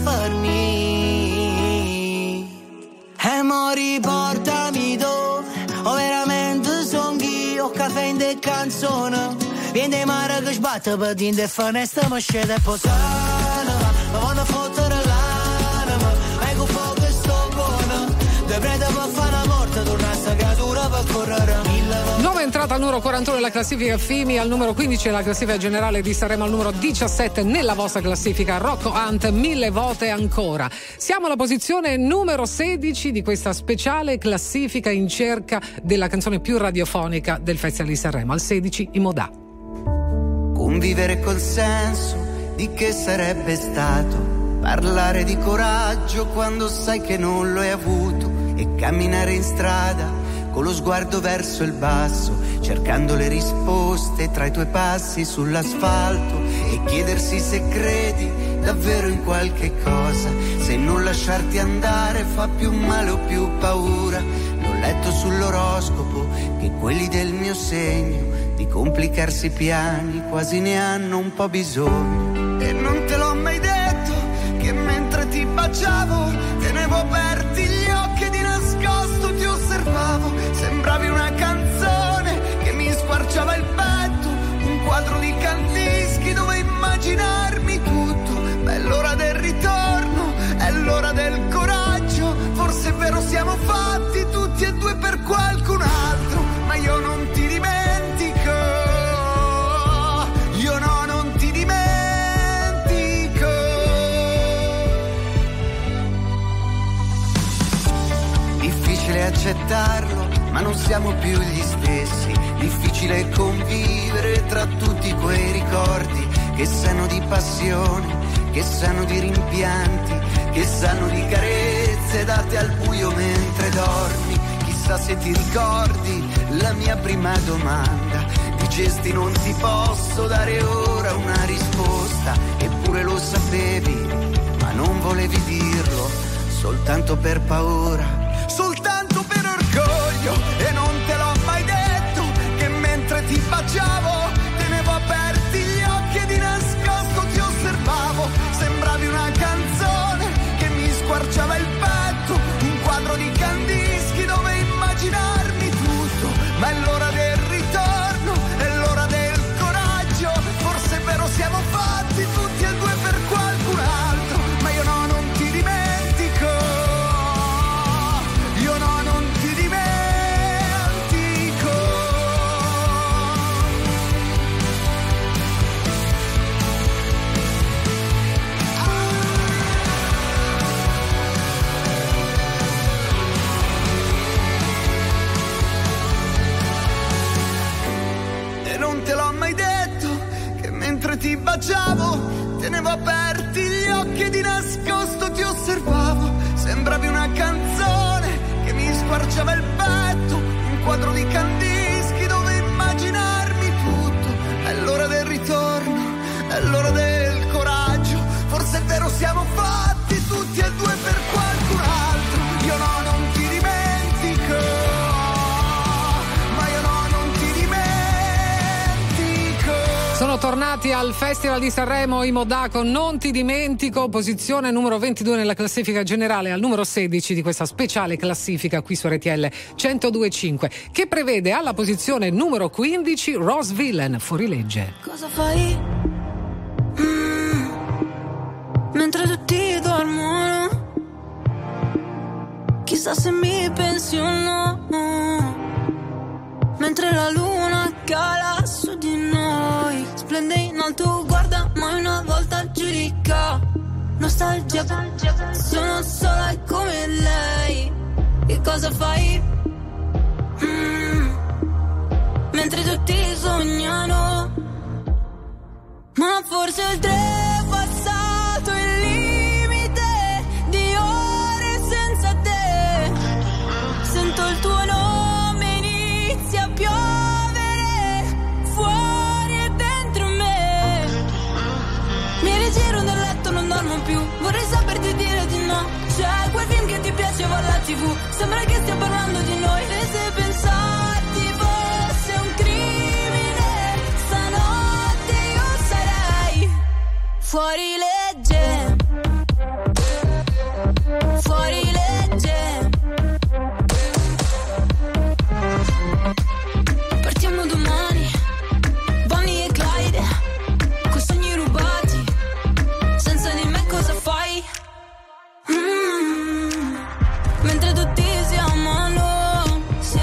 farmi. E mo riportami dove, o veramente son io che prende canzone. Viene mare che sbatte per dire finestra mi scende posana. Ma vanno a fottere l'anima, ma è un po' che sto buona. Due prete per fare una morte, torna a sta creatura per correre. Nuova entrata al numero 41 della classifica FIMI, al numero 15 della classifica generale di Sanremo, al numero 17 nella vostra classifica Rocco Hunt, 1000 volte ancora. Siamo alla posizione numero 16 di questa speciale classifica in cerca della canzone più radiofonica del Festival di Sanremo, al 16 i Modà. Convivere col senso di che sarebbe stato, parlare di coraggio quando sai che non lo hai avuto, e camminare in strada con lo sguardo verso il basso, cercando le risposte tra i tuoi passi sull'asfalto, e chiedersi se credi davvero in qualche cosa, se non lasciarti andare fa più male o più paura. L'ho letto sull'oroscopo che quelli del mio segno di complicarsi i piani quasi ne hanno un po' bisogno. E non te l'ho mai detto che mentre ti baciavo tenevo aperti gli occhi e di nascosto ti osservavo. Sembravi una canzone difficile accettarlo, ma non siamo più gli stessi. Difficile convivere tra tutti quei ricordi che sanno di passione, che sanno di rimpianti, che sanno di carezze date al buio mentre dormi. Chissà se ti ricordi la mia prima domanda. Di gesti non ti posso dare ora una risposta, eppure lo sapevi, ma non volevi dirlo, soltanto per paura, soltanto per orgoglio. E non te l'ho mai detto che mentre ti baciavo tenevo aperti gli occhi e di nascosto ti osservavo. Sembravi una canzone che mi squarciava il petto, un quadro di Kandinsky dove immaginarmi tutto. Ma è l'ora del ritorno, è l'ora del coraggio. Forse è vero, siamo fatti tutti e due per qualcun altro, ma io no, non ti dimentico. Io no, non ti dimentico. E non te l'ho mai detto che mentre ti baciavo tenevo aperti gli occhi e di nascosto ti osservavo. Sembravi una canzone che mi squarciava il petto, un quadro di Kandinsky dove immaginarmi tutto. È l'ora del ritorno, è l'ora del coraggio. Forse è vero, siamo fatti tutti e due per qualcun altro. Io no, non ti dimentico. Ma io no, non ti dimentico. Sono tornati al Festival di Sanremo i Modà con Non ti dimentico, posizione numero 22 nella classifica generale, al numero 16 di questa speciale classifica qui su RTL 102.5, che prevede alla posizione numero 15 Rose Villain, Fuorilegge. Cosa fai? Mentre tutti dormono, chissà se mi pensi o no. Mentre la luna cala su di noi, splende in alto, guarda, mai una volta giudica. Nostalgia, sono sola come lei. Che cosa fai? Mentre tutti sognano, ma forse oltrepassato il limite di ore senza te. Sento il tuo nome, inizia a piovere fuori e dentro me. Mi rigiro nel letto, non dormo più, vorrei saperti dire di no. C'è quel film che ti piaceva alla TV, sembra che stia parlando di noi. E se pensarti fosse un crimine, stanotte io sarei fuori legge, fuori legge. Partiamo domani, Bonnie e Clyde, coi sogni rubati, senza di me cosa fai? Mentre tutti si amano,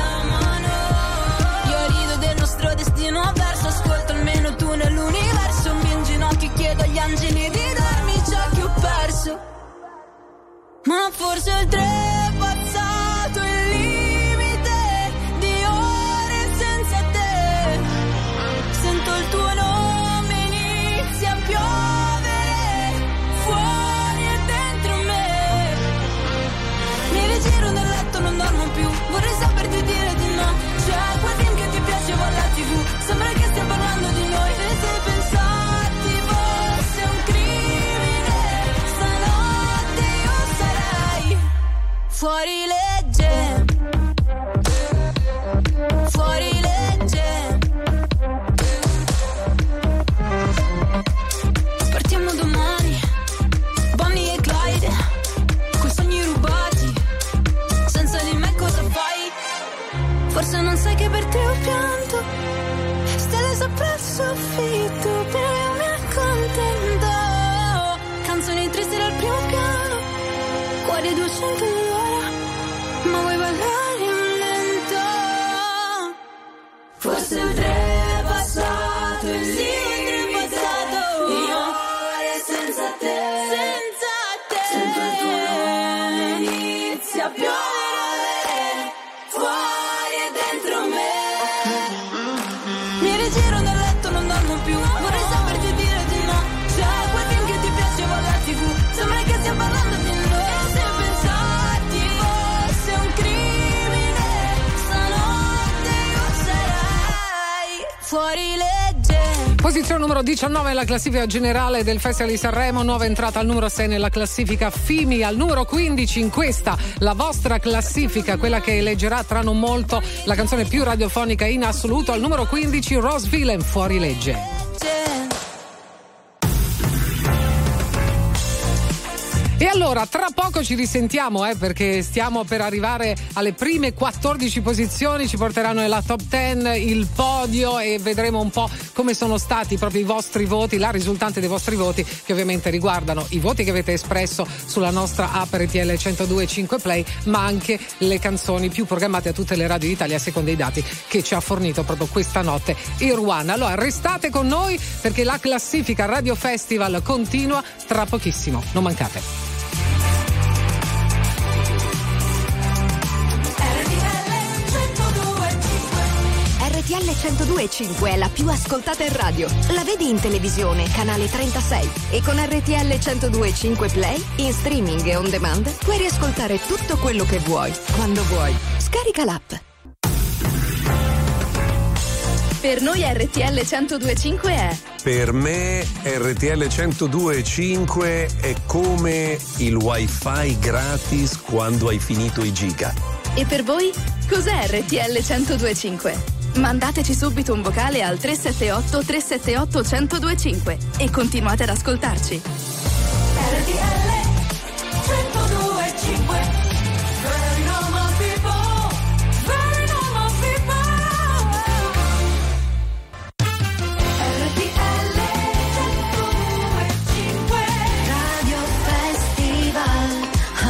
io rido del nostro destino avverso, ascolto almeno tu nell'universo. Mi in ginocchio chiedo agli angeli di darmi ciò che ho perso, ma forse oltrepassato il limite di ore senza te. Sento il tuo nome, inizia a piovere fuori e dentro me. Mi rigiro nel letto, non dormo più, vorrei saperti dire di no. C'è quel film che ti piaceva alla TV, sembra che stia parlando di noi. E se pensarti fosse un crimine, stanotte io sarei fuori legge, fuori legge. Partiamo domani, Bonnie e Clyde, coi sogni rubati, senza di me cosa fai? Forse non sai che per te ho pianto, stelle sopra il soffitto, però io mi accontento. Canzoni tristi dal primo piano, cuore 200 all'ora, ma vuoi ballare un lento? Forse oltrepassato il limite di ore senza te. Sento il tuo nome, inizia a piovere più. Vorrei saperti dire di no. C'è quel film che ti piaceva alla TV. Sembra che stia parlando di noi. E se pensarti fosse un crimine, stanotte io sarei fuori legge. Posizione numero 19 nella classifica generale del Festival di Sanremo, nuova entrata al numero 6 nella classifica Fimi, al numero 15 in questa, la vostra classifica, quella che eleggerà tra non molto la canzone più radiofonica in assoluto, al numero 15 Rose Villain, Fuori legge. E allora, tra poco ci risentiamo, perché stiamo per arrivare alle prime 14 posizioni, ci porteranno nella top 10, il podio, e vedremo un po' come sono stati proprio i vostri voti, la risultante dei vostri voti, che ovviamente riguardano i voti che avete espresso sulla nostra app RTL 102.5 Play, ma anche le canzoni più programmate a tutte le radio d'Italia secondo i dati che ci ha fornito proprio questa notte Irwan. Allora restate con noi perché la classifica Radio Festival continua tra pochissimo, non mancate. RTL 102.5 è la più ascoltata in radio. La vedi in televisione, canale 36. E con RTL 102.5 Play, in streaming e on demand, puoi riascoltare tutto quello che vuoi, quando vuoi. Scarica l'app. Per noi RTL 102.5 è... Per me RTL 102.5 è come il wifi gratis quando hai finito i giga. E per voi, cos'è RTL 102.5? Mandateci subito un vocale al 378 378 1025 e continuate ad ascoltarci. RTL 102.5. Very normal people, very normal people. RTL 102.5. Radio Festival,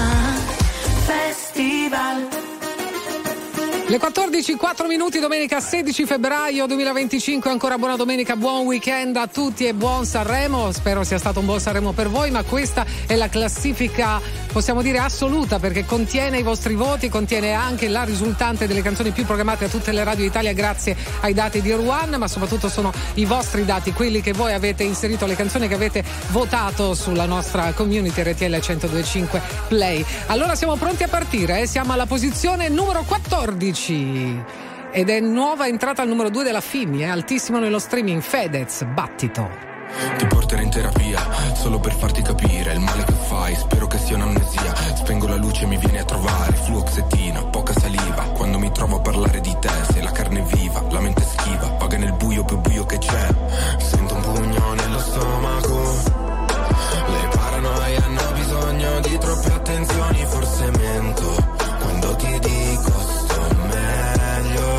Festival. Le 14:04, domenica 16 febbraio 2025, ancora buona domenica, buon weekend a tutti e buon Sanremo, spero sia stato un buon Sanremo per voi, ma questa è la classifica, possiamo dire assoluta, perché contiene i vostri voti, contiene anche la risultante delle canzoni più programmate a tutte le radio d'Italia grazie ai dati di Irwan, ma soprattutto sono i vostri dati, quelli che voi avete inserito, le canzoni che avete votato sulla nostra community RTL 102.5 Play. Allora siamo pronti a partire, siamo alla posizione numero 14. Ed è nuova entrata al numero 2 della Fimi, altissimo nello streaming, Fedez, Battito. Ti porterò in terapia solo per farti capire il male che fai, spero che sia un'amnesia. Spengo la luce e mi vieni a trovare, fluoxetina, poca saliva. Quando mi trovo a parlare di te, se la carne è viva, la mente schiva, paga nel buio più buio che c'è. Sento un pugno nello stomaco, le paranoie hanno bisogno di troppe attenzioni, forse mento quando ti dico sto meglio.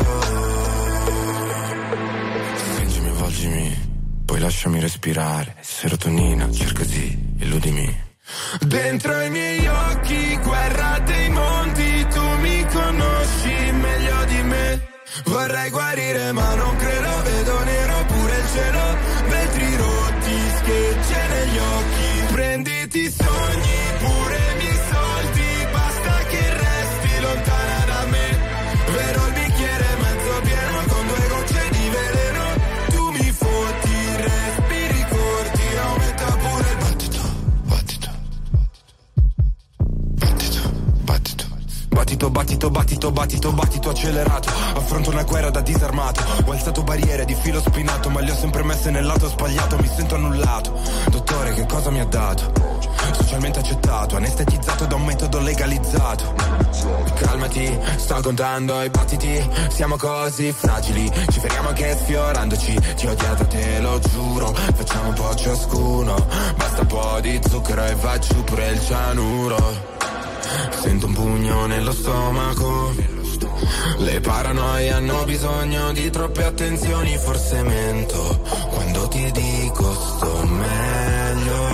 Stringimi, avvolgimi, poi lasciami respirare. Serotonina, cerca di illudimi. Dentro i miei occhi, guerra dei monti, tu mi conosci meglio di me. Vorrei guarire ma non credo, vedo nero pure il cielo. Vetri rotti, schegge negli occhi. Prenditi i sogni, pure i miei soldi, basta che resti lontana da me. Vedo il bicchiere mezzo pieno con 2 gocce di veleno. Tu mi fotti, respiri corti, aumenta pure il battito, battito, battito, battito. Battito, battito, battito, battito, battito accelerato. Affronto una guerra da disarmato. Ho alzato barriere di filo spinato, ma le ho sempre messe nel lato sbagliato. Mi sento annullato. Dottore, che cosa mi ha dato? Socialmente accettato, anestetizzato da un metodo legalizzato. Calmati, sto contando i battiti. Siamo così fragili, ci feriamo anche sfiorandoci. Ti ho odiato, te lo giuro. Facciamo un po' ciascuno. Basta un po' di zucchero e va giù pure il cianuro. Sento un pugno nello stomaco, le paranoie hanno bisogno di troppe attenzioni, forse mento quando ti dico sto meglio.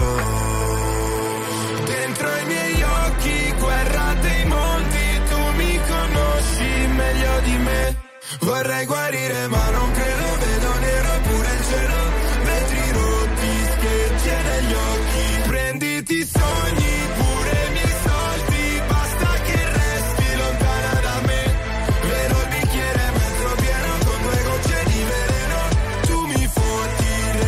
Dentro i miei occhi, guerra dei monti, tu mi conosci meglio di me. Vorrei guarire ma non credo, vedo nero pure il cielo. Vetri rotti, schegge negli occhi. Prenditi i sogni, pure i miei soldi, basta che resti lontana da me. Vedo il bicchiere mezzo pieno con 2 gocce di veleno. Tu mi fotti,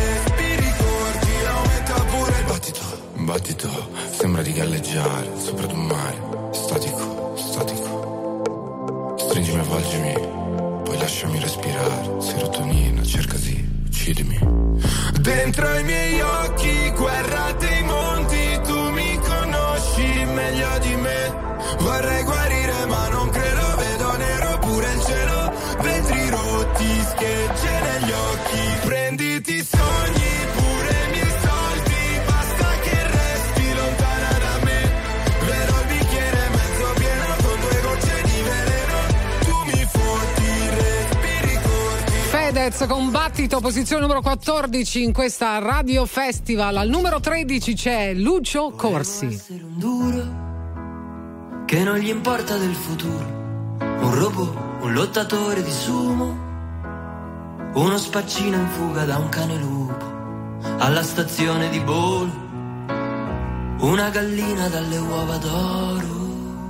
Stringimi, avvolgimi, poi lasciami respirare. Serotonina, cerca di uccidimi. Dentro i miei occhi, guerra dei monti. Tu mi conosci meglio di me. Vorrei guarire ma non credo. Vedo nero pure il cielo. Vetri rotti, schegge negli occhi. Prenditi i sogni, pure i miei soldi. Basta che resti lontana da me. Vedo il bicchiere mezzo pieno con 2 gocce di veleno. Tu mi fotti, respiri corti. Fedez con Battito, posizione numero 14 in questa Radio Festival. Al numero 13 c'è Lucio Corsi. Essere un duro che non gli importa del futuro, un robot, un lottatore di sumo, uno spaccino in fuga da un cane lupo, alla stazione di Bolo, una gallina dalle uova d'oro.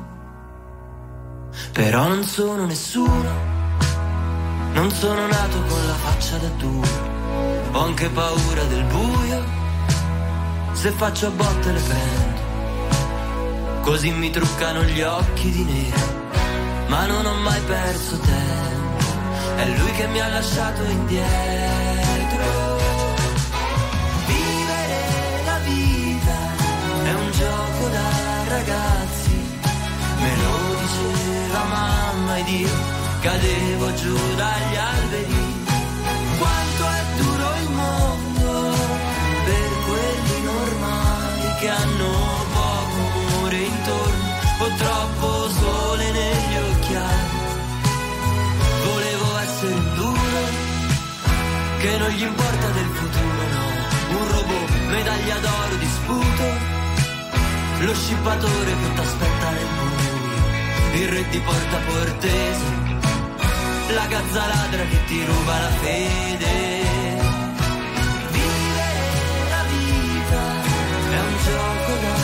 Però non sono nessuno, non sono nato con la faccia da duro, ho anche paura del buio, se faccio a botte le prendo. Così mi truccano gli occhi di nero, ma non ho mai perso tempo, è lui che mi ha lasciato indietro. Vivere la vita è un gioco da ragazzi, me lo diceva mamma ed io cadevo giù dagli alberi. Quanto è duro il mondo per quelli normali che hanno intorno, ho troppo sole negli occhiali. Volevo essere un duro che non gli importa del futuro, no, un robot, medaglia d'oro di sputo, lo scippatore che t'aspetta nel buio, il re di Porta Portese, la gazza ladra che ti ruba la fede. Vivere la vita è un gioco da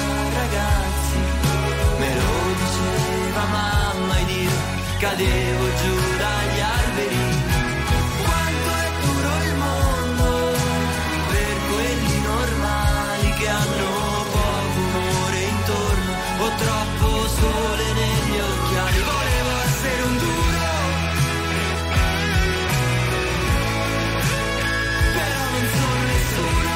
mamma ed io cadevo giù dagli alberi. Quanto è duro il mondo per quelli normali che hanno poco umore intorno, ho troppo sole negli occhiali. Volevo essere un duro, però non sono nessuno.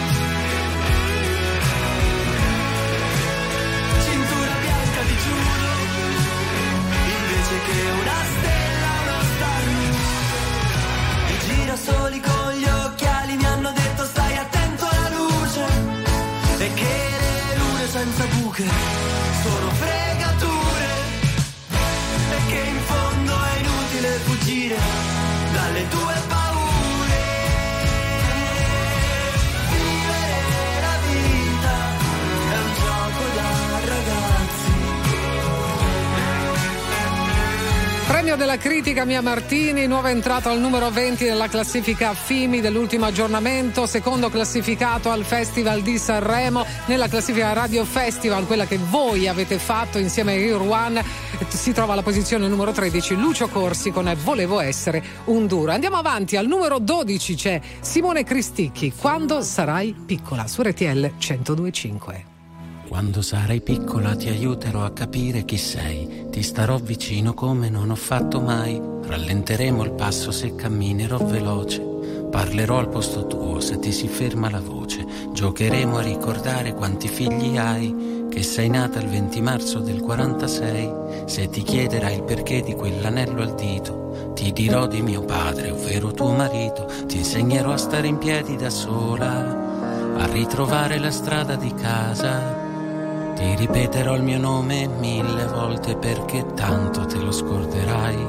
Cintura bianca di giuro che una stella, uno starnuccio. I girasoli con gli occhiali mi hanno detto stai attento alla luce, e che le lune senza buche sono fregature, e che in fondo è inutile fuggire dalle tue paure. Vivere la vita è un gioco da ragazzi. Premio della critica Mia Martini, nuova entrata al numero 20 della classifica FIMI dell'ultimo aggiornamento, secondo classificato al Festival di Sanremo. Nella classifica Radio Festival, quella che voi avete fatto insieme a Air One, si trova alla posizione numero 13 Lucio Corsi con Volevo essere un duro. Andiamo avanti, al numero 12 c'è Simone Cristicchi, Quando sarai piccola, su RTL 102.5. Quando sarai piccola ti aiuterò a capire chi sei, ti starò vicino come non ho fatto mai, rallenteremo il passo se camminerò veloce, parlerò al posto tuo se ti si ferma la voce, giocheremo a ricordare quanti figli hai, che sei nata il 20 marzo del 46, se ti chiederai il perché di quell'anello al dito, ti dirò di mio padre, ovvero tuo marito, ti insegnerò a stare in piedi da sola, a ritrovare la strada di casa. Ti ripeterò il mio nome 1000 volte perché tanto te lo scorderai.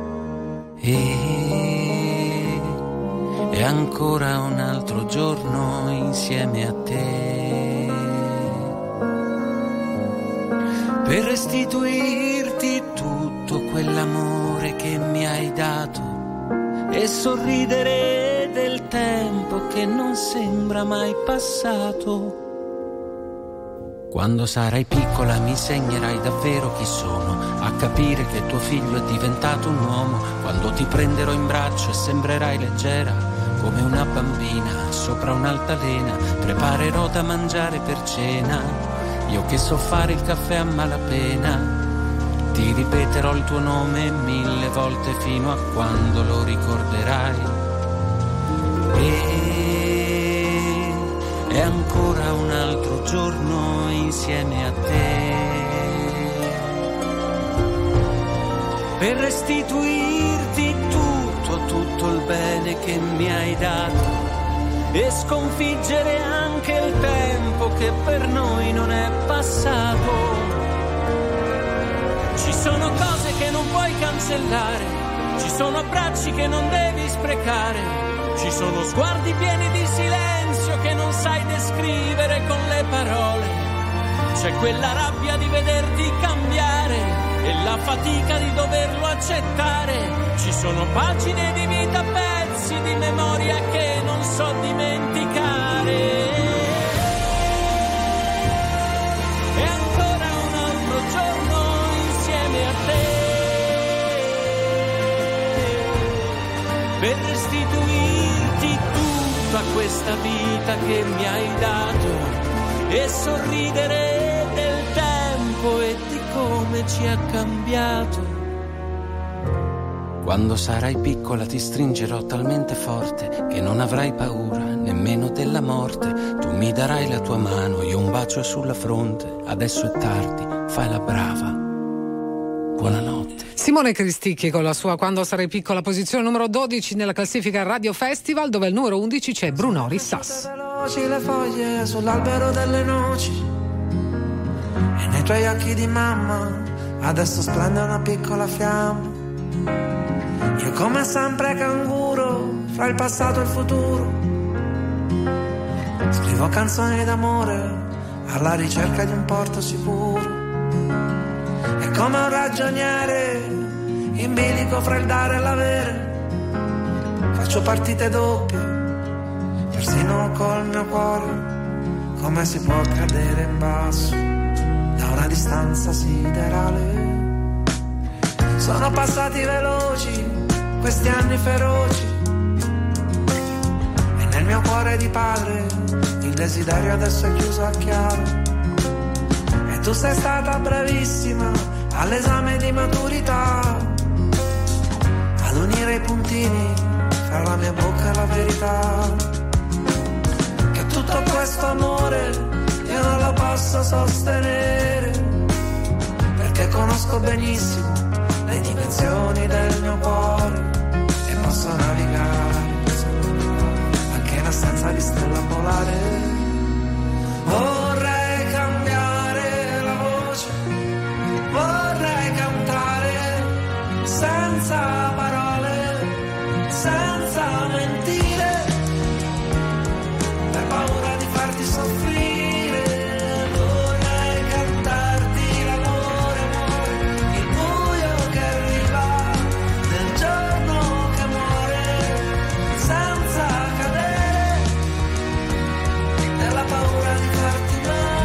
E ancora un altro giorno insieme a te, per restituirti tutto quell'amore che mi hai dato e sorridere del tempo che non sembra mai passato. Quando sarai piccola mi insegnerai davvero chi sono, a capire che tuo figlio è diventato un uomo, quando ti prenderò in braccio e sembrerai leggera come una bambina sopra un'altalena, preparerò da mangiare per cena, io che so fare il caffè a malapena, Ti ripeterò il tuo nome 1000 volte fino a quando lo ricorderai. E è ancora un altro giorno insieme a te, per restituirti tutto il bene che mi hai dato e sconfiggere anche il tempo che per noi non è passato. Ci sono cose che non puoi cancellare, ci sono abbracci che non devi sprecare, ci sono sguardi pieni di silenzio che non sai descrivere con le parole. C'è quella rabbia di vederti cambiare e la fatica di doverlo accettare. Ci sono pagine di vita, pezzi di memoria che non so dimenticare. E ancora un altro giorno insieme a te, per restituirti tutta questa vita che mi hai dato e sorridere del tempo e di come ci ha cambiato. Quando sarai piccola ti stringerò talmente forte che non avrai paura nemmeno della morte. Tu mi darai la tua mano, io un bacio sulla fronte. Adesso è tardi, fai la brava. Buonanotte. Simone Cristicchi con la sua Quando sarai piccola, posizione numero 12 nella classifica Radio Festival, dove al numero 11 c'è Bruno Rissas. Veloci le foglie sull'albero delle noci e nei tuoi occhi di mamma adesso splende una piccola fiamma. Io come sempre canguro fra il passato e il futuro, scrivo canzoni d'amore alla ricerca di un porto sicuro. E come un ragioniere in bilico fra il dare e l'avere, faccio partite doppie persino col mio cuore. Come si può cadere in basso da una distanza siderale? Sono passati veloci questi anni feroci e nel mio cuore di padre il desiderio adesso è chiuso a chiave. E tu sei stata bravissima all'esame di maturità ad unire i puntini fra la mia bocca e la verità. Che tutto questo amore io non lo posso sostenere, perché conosco benissimo le dimensioni del mio cuore e posso navigare anche in assenza di stella polare. Vorrei cambiare la voce, vorrei cantare senza parole, senza mentire, per paura di farti soffrire. Vorrei cantarti l'amore, amore, il buio che arriva nel giorno che muore, senza cadere nella paura di farti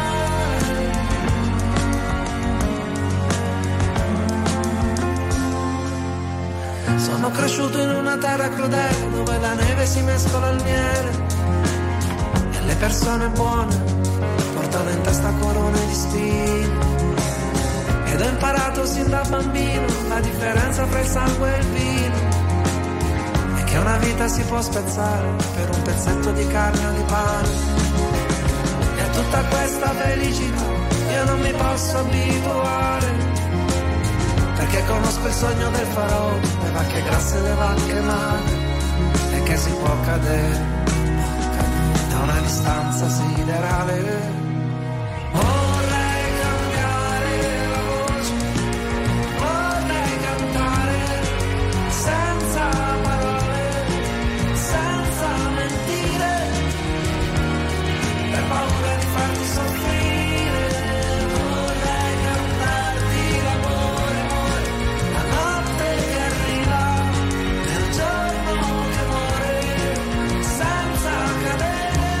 male. Sono cresciuto in una terra crudele dove la neve si mescola al miele e le persone buone portano in testa corone di spine. Ed ho imparato sin da bambino la differenza fra il sangue e il vino, e che una vita si può spezzare per un pezzetto di carne o di pane. E a tutta questa felicità io non mi posso abituare, perché conosco il sogno del faraone, le vacche grasse e le vacche magre, e che si può cadere da una distanza siderale. Vorrei cambiare la voce, vorrei cantare senza parole, senza mentire, per paura di farti soffrire. Vorrei cantarti l'amore, amore, la notte che arriva nel giorno che muore, senza cadere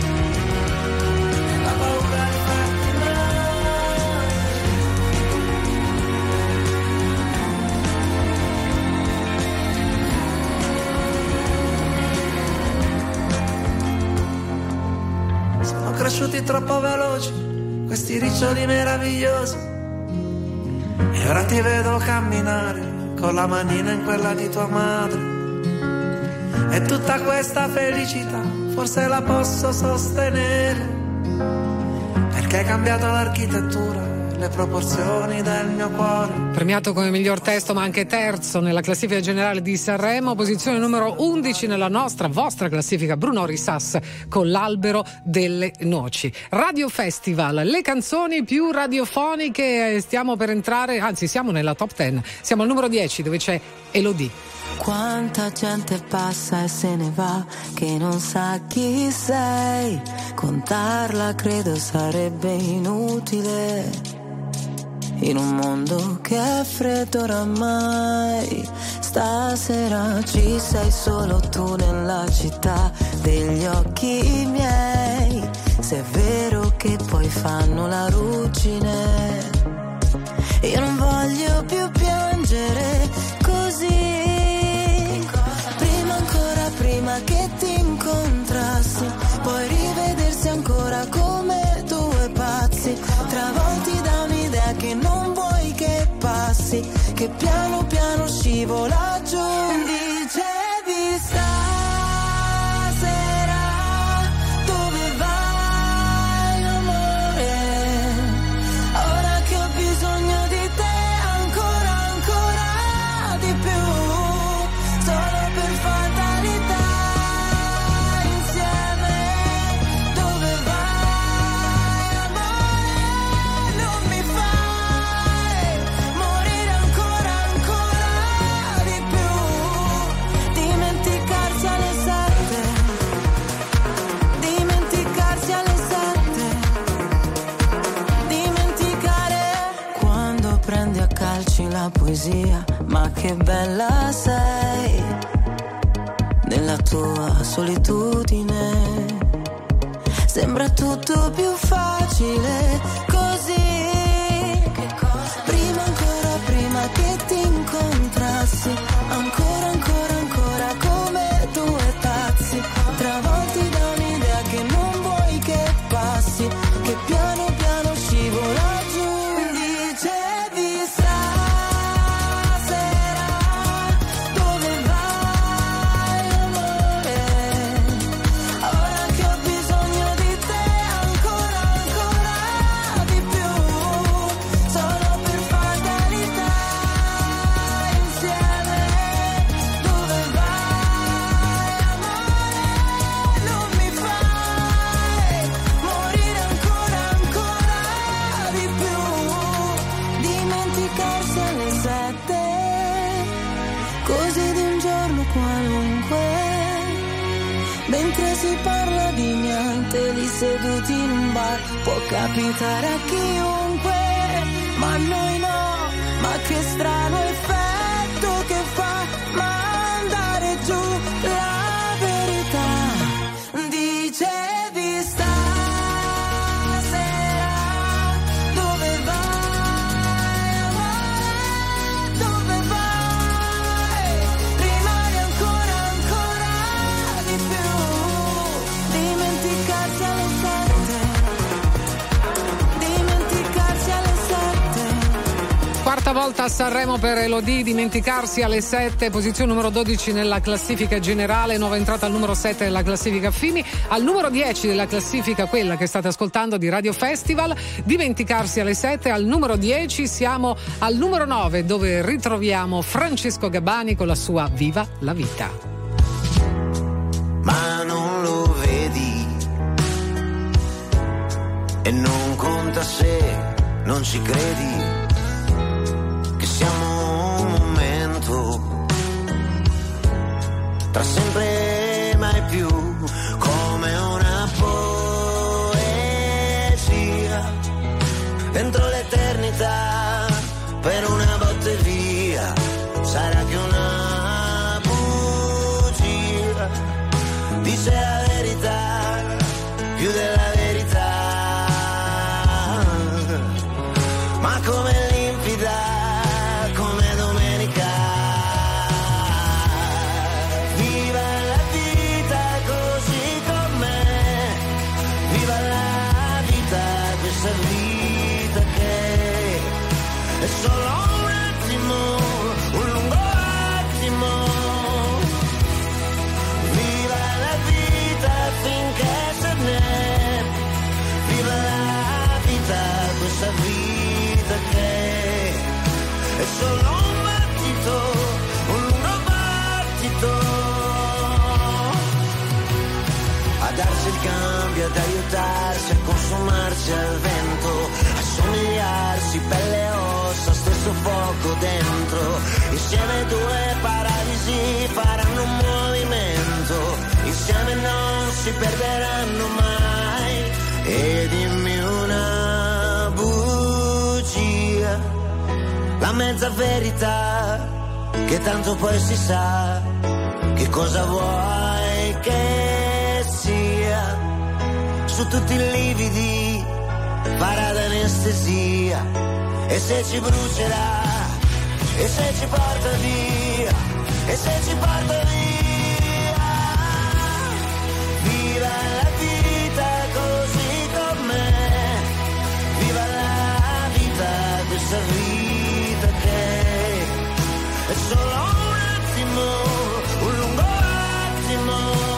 nella paura di farti male. Sono cresciuti troppo veloci questi riccioli meravigliosi E ora ti vedo camminare con la manina in quella di tua madre. E tutta questa felicità forse la posso sostenere, perché hai cambiato l'architettura, le proporzioni del mio cuore. Premiato come miglior testo ma anche terzo nella classifica generale di Sanremo, posizione numero 11 nella vostra classifica, Bruno Risas con L'albero delle noci. Radio Festival, le canzoni più radiofoniche, stiamo per entrare, anzi siamo nella top 10, siamo al numero 10 dove c'è Elodie. Quanta gente passa e se ne va che non sa chi sei, contarla credo sarebbe inutile in un mondo che è freddo oramai. Stasera ci sei solo tu nella città degli occhi miei, se è vero che poi fanno la ruggine. Io non voglio più piangere così, prima che ti incontrassi, poi rivedersi ancora come due pazzi, travolti da un'idea che non vuoi che passi, che piano piano scivola giù. Dicevi stasera dove vai amore, ora che ho bisogno di te ancora di più, solo per fatalità. La poesia, ma che bella sei nella tua solitudine. Sembra tutto più facile così. Prima che ti incontrassi, ancora come due pazzi, travolti da un'idea che non vuoi che passi, che piano piano scivola giù. Dicevi si parla di niente, lì seduti in un bar, può capitare a chiunque, ma noi no, ma che strano effetto che fa mandare giù la verità. Dicevi stasera dove vai amore, dove vai, rimani ancora di più. Dimenticarsi alle 7. Quarta volta a Sanremo per Elodie, dimenticarsi alle 7, posizione numero 12 nella classifica generale, nuova entrata al numero 7 della classifica Fimi, al numero 10 della classifica, quella che state ascoltando di Radio Festival, dimenticarsi alle 7, al numero 10 siamo al numero 9 dove ritroviamo Francesco Gabbani con la sua Viva la vita. Ma non lo vedi e non conta se non ci credi, che siamo un momento tra sempre e mai più, come una poesia dentro l'eternità, per una botte via sarà che una bugia dice la verità più della verità, ma come limpida come domenica. Viva solo un battito, un lungo battito. A darsi il cambio, ad aiutarsi, a consumarsi al vento, a somigliarsi, pelle e ossa, stesso fuoco dentro. Insieme due paradisi faranno un movimento, insieme non si perderanno mai. E dimmi una bugia, la mezza verità, che tanto poi si sa che cosa vuoi che sia. Su tutti i lividi farà d'anestesia, e se ci brucerà, e se ci porta via, e se ci porta via. Viva la vita così com'è, viva la vita, questa vita che è solo un attimo, un lungo attimo.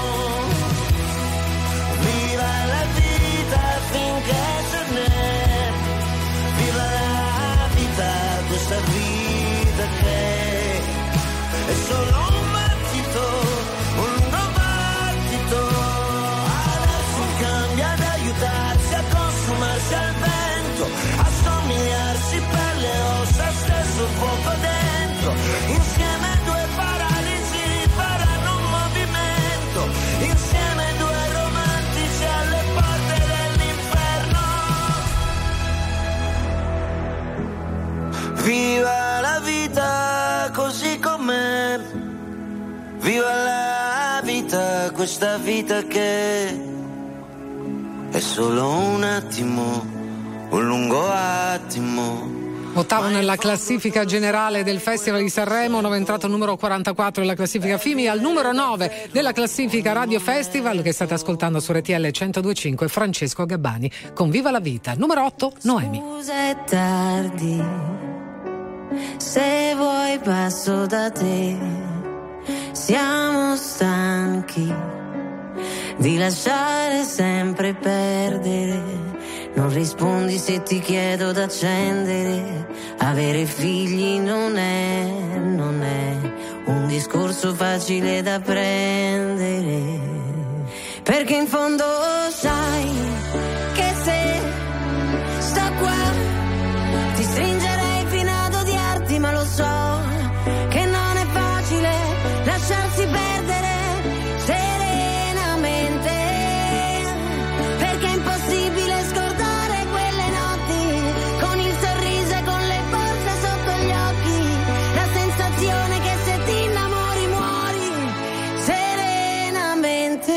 Viva la vita finché ce n'è, viva la vita, questa vita che è solo un battito, un lungo battito. Adesso cambia, ad aiutarsi, a consumarsi al vento, a somigliarsi per le ossa, stesso fuoco dentro. Insieme due paralisi faranno un movimento, insieme due romantici alle porte dell'inferno. Viva la vita così com'è, viva la vita, questa vita che è solo un attimo, un lungo attimo. Ottavo nella classifica generale del Festival di Sanremo, nuovo entrato al numero 44 della classifica FIMI, al numero 9 della classifica Radio Festival, che state ascoltando su RTL 102.5, Francesco Gabbani con Viva la vita. Numero 8, Noemi. Scusa, è tardi, se vuoi passo da te, siamo stanchi di lasciare sempre perdere. Non rispondi se ti chiedo d'accendere. Avere figli non è un discorso facile da prendere. Perché in fondo sai che se sto qua ti stringerei fino ad odiarti, ma lo so che non è facile lasciarsi perdere serenamente. Perché è impossibile scordare quelle notti con il sorriso e con le borse sotto gli occhi, la sensazione che se ti innamori muori serenamente.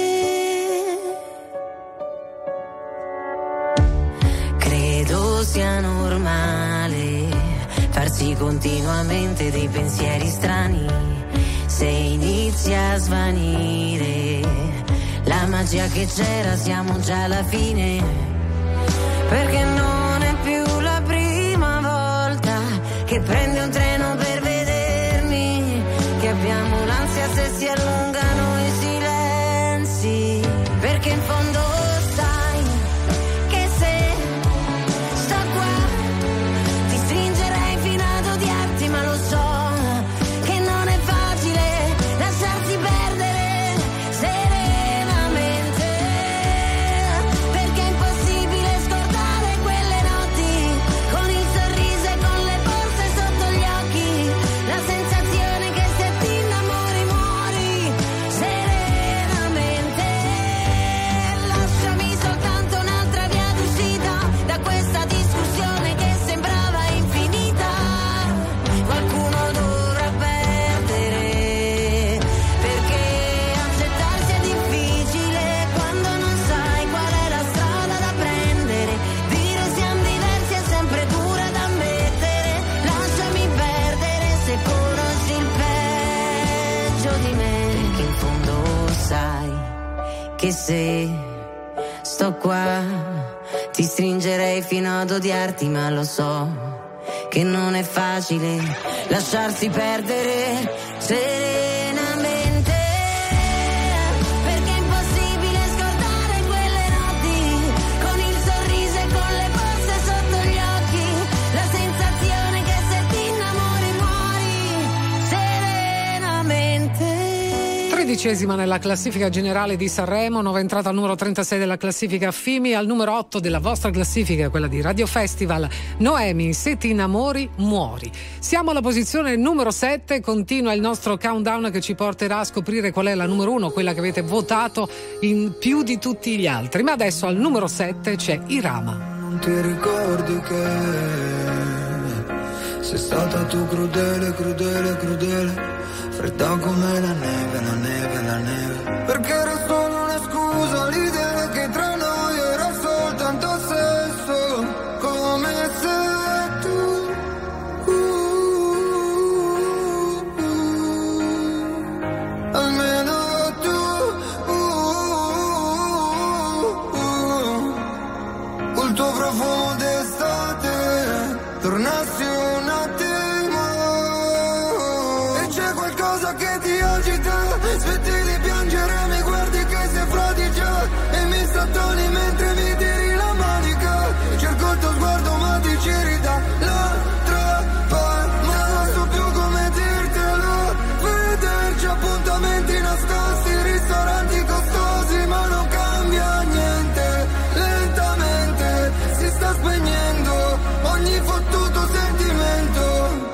Credo sia normale farsi continuamente dei pensieri strani, se inizia a svanire la magia che c'era, siamo già alla fine. Perché non è più la prima volta che prendi un treno per vedermi, che abbiamo l'ansia se si allungano i silenzi. Perché in fondo sai che se sto qua ti stringerei fino ad odiarti, ma lo so che non è facile lasciarsi perdere serenamente. Perché è impossibile scordare quelle notti con il sorriso e con le borse sotto gli occhi, la sensazione che se ti innamori muori serenamente. Lasciami soltanto un'altra via d'uscita da questa discussione che sembrava infinita. Qualcuno dovrà perdere, perché accettarsi è difficile quando non sai qual è la strada da prendere. Dire siamo diversi è sempre dura da ammettere. Lasciami perdere se conosci il peggio di me. Perché in fondo sai che se sto qua ti stringerei fino ad odiarti, ma lo so che non è facile lasciarsi perdere serenamente. Perché è impossibile scordare quelle notti con il sorriso e con le borse sotto gli occhi, la sensazione che se ti innamori 13ª nella classifica generale di Sanremo, nuova entrata al numero 36 della classifica Fimi, al numero 8 della vostra classifica, quella di Radio Festival, Noemi, Se ti innamori muori. Siamo alla posizione numero 7, continua il nostro countdown che ci porterà a scoprire qual è la numero 1, quella che avete votato in più di tutti gli altri, ma adesso al numero 7 c'è Irama. Non ti ricordi che sei stata tu crudele, crudele, crudele, fredda come la neve, la neve, la neve. Perché era solo una scusa l'idea che tra noi era soltanto sesso, come se tu almeno tu col tuo profumo d'estate tornassi un attimo. E c'è qualcosa che ti agita, smetti di piangere, mi guardi che sei fradicia e mi strattoni mentre mi tiri la manica. Cerco il tuo sguardo ma ti giri dall'altra parte, ma non so più come dirtelo. Vederci appuntamenti nascosti, ristoranti costosi, ma non cambia niente. Lentamente si sta spegnendo ogni fottuto sentimento.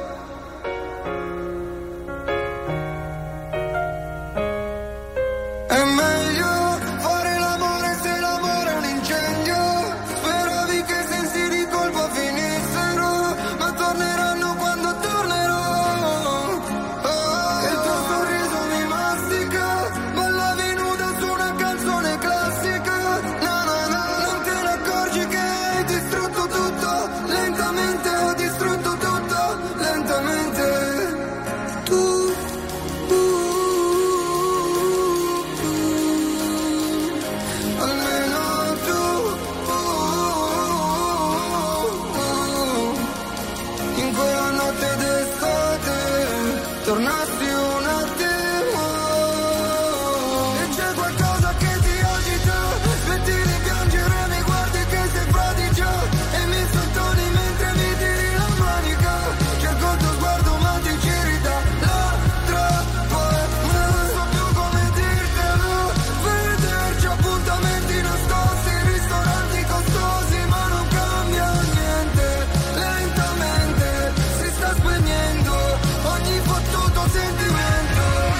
È meglio fare l'amore se l'amore è un incendio. Speravi che i sensi di colpa finissero, ma torneranno quando tornerò. E il tuo sorriso mi mastica, ballavi nuda su una canzone classica. No, no, no, non te ne accorgi che hai distrutto tutto. Lentamente ho distrutto tutto, lentamente. Almeno tu, in quella notte d'estate, tornassi un attimo. E c'è qualcosa che ti agita, smetti di piangere, mi guardi che sei fradicia e mi sottoni mentre mi tiri la manica. Cerco il tuo sguardo ma ti giri dall'altra parte, ma non so più come dirtelo. Vederci appuntamenti nascosti, ristoranti costosi, ma non cambia niente. Lentamente si sta spegnendo ogni fottuto sentimento.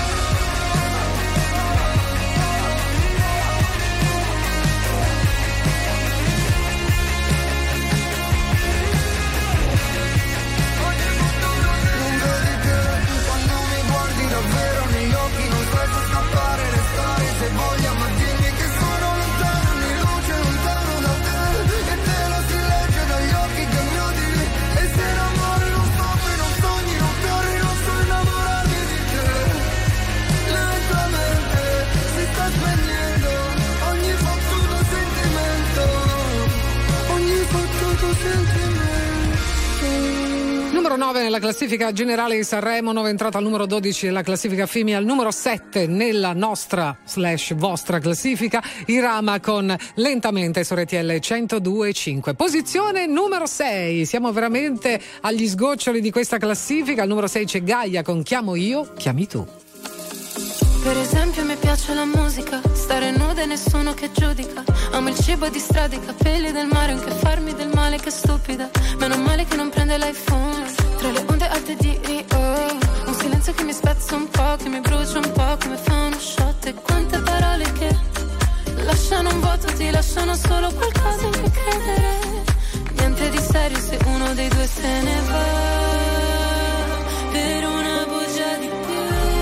Non vedi che quando mi guardi davvero negli occhi non sai se scappare, restare se voglia, ma dimmi che sono lontano, ogni luce lontano da te, e te lo si legge dagli occhi che mi odi. E se l'amore non soffri, non sogni, non torni, non so innamorarmi di te. Lentamente si sta spegnendo ogni fottuto sentimento, ogni fottuto sentimento. Numero 9 nella classifica generale di Sanremo, nuova entrata al numero 12 della classifica Fimi, al numero 7 nella nostra / vostra classifica, Irama con Lentamente su RTL 102.5. Posizione numero 6, siamo veramente agli sgoccioli di questa classifica. Al numero 6 c'è Gaia con Chiamo io, chiami tu. Per esempio mi piace la musica, stare nuda e nessuno che giudica. Amo il cibo di strada, i capelli del mare, anche farmi del male, che stupida. Meno male che non prende l'iPhone, tra le onde alte di Rio. Un silenzio che mi spezza un po', che mi brucia un po', come fa uno shot. E quante parole che lasciano un vuoto, ti lasciano solo qualcosa in cui credere. Niente di serio se uno dei due se ne va, per una bugia di più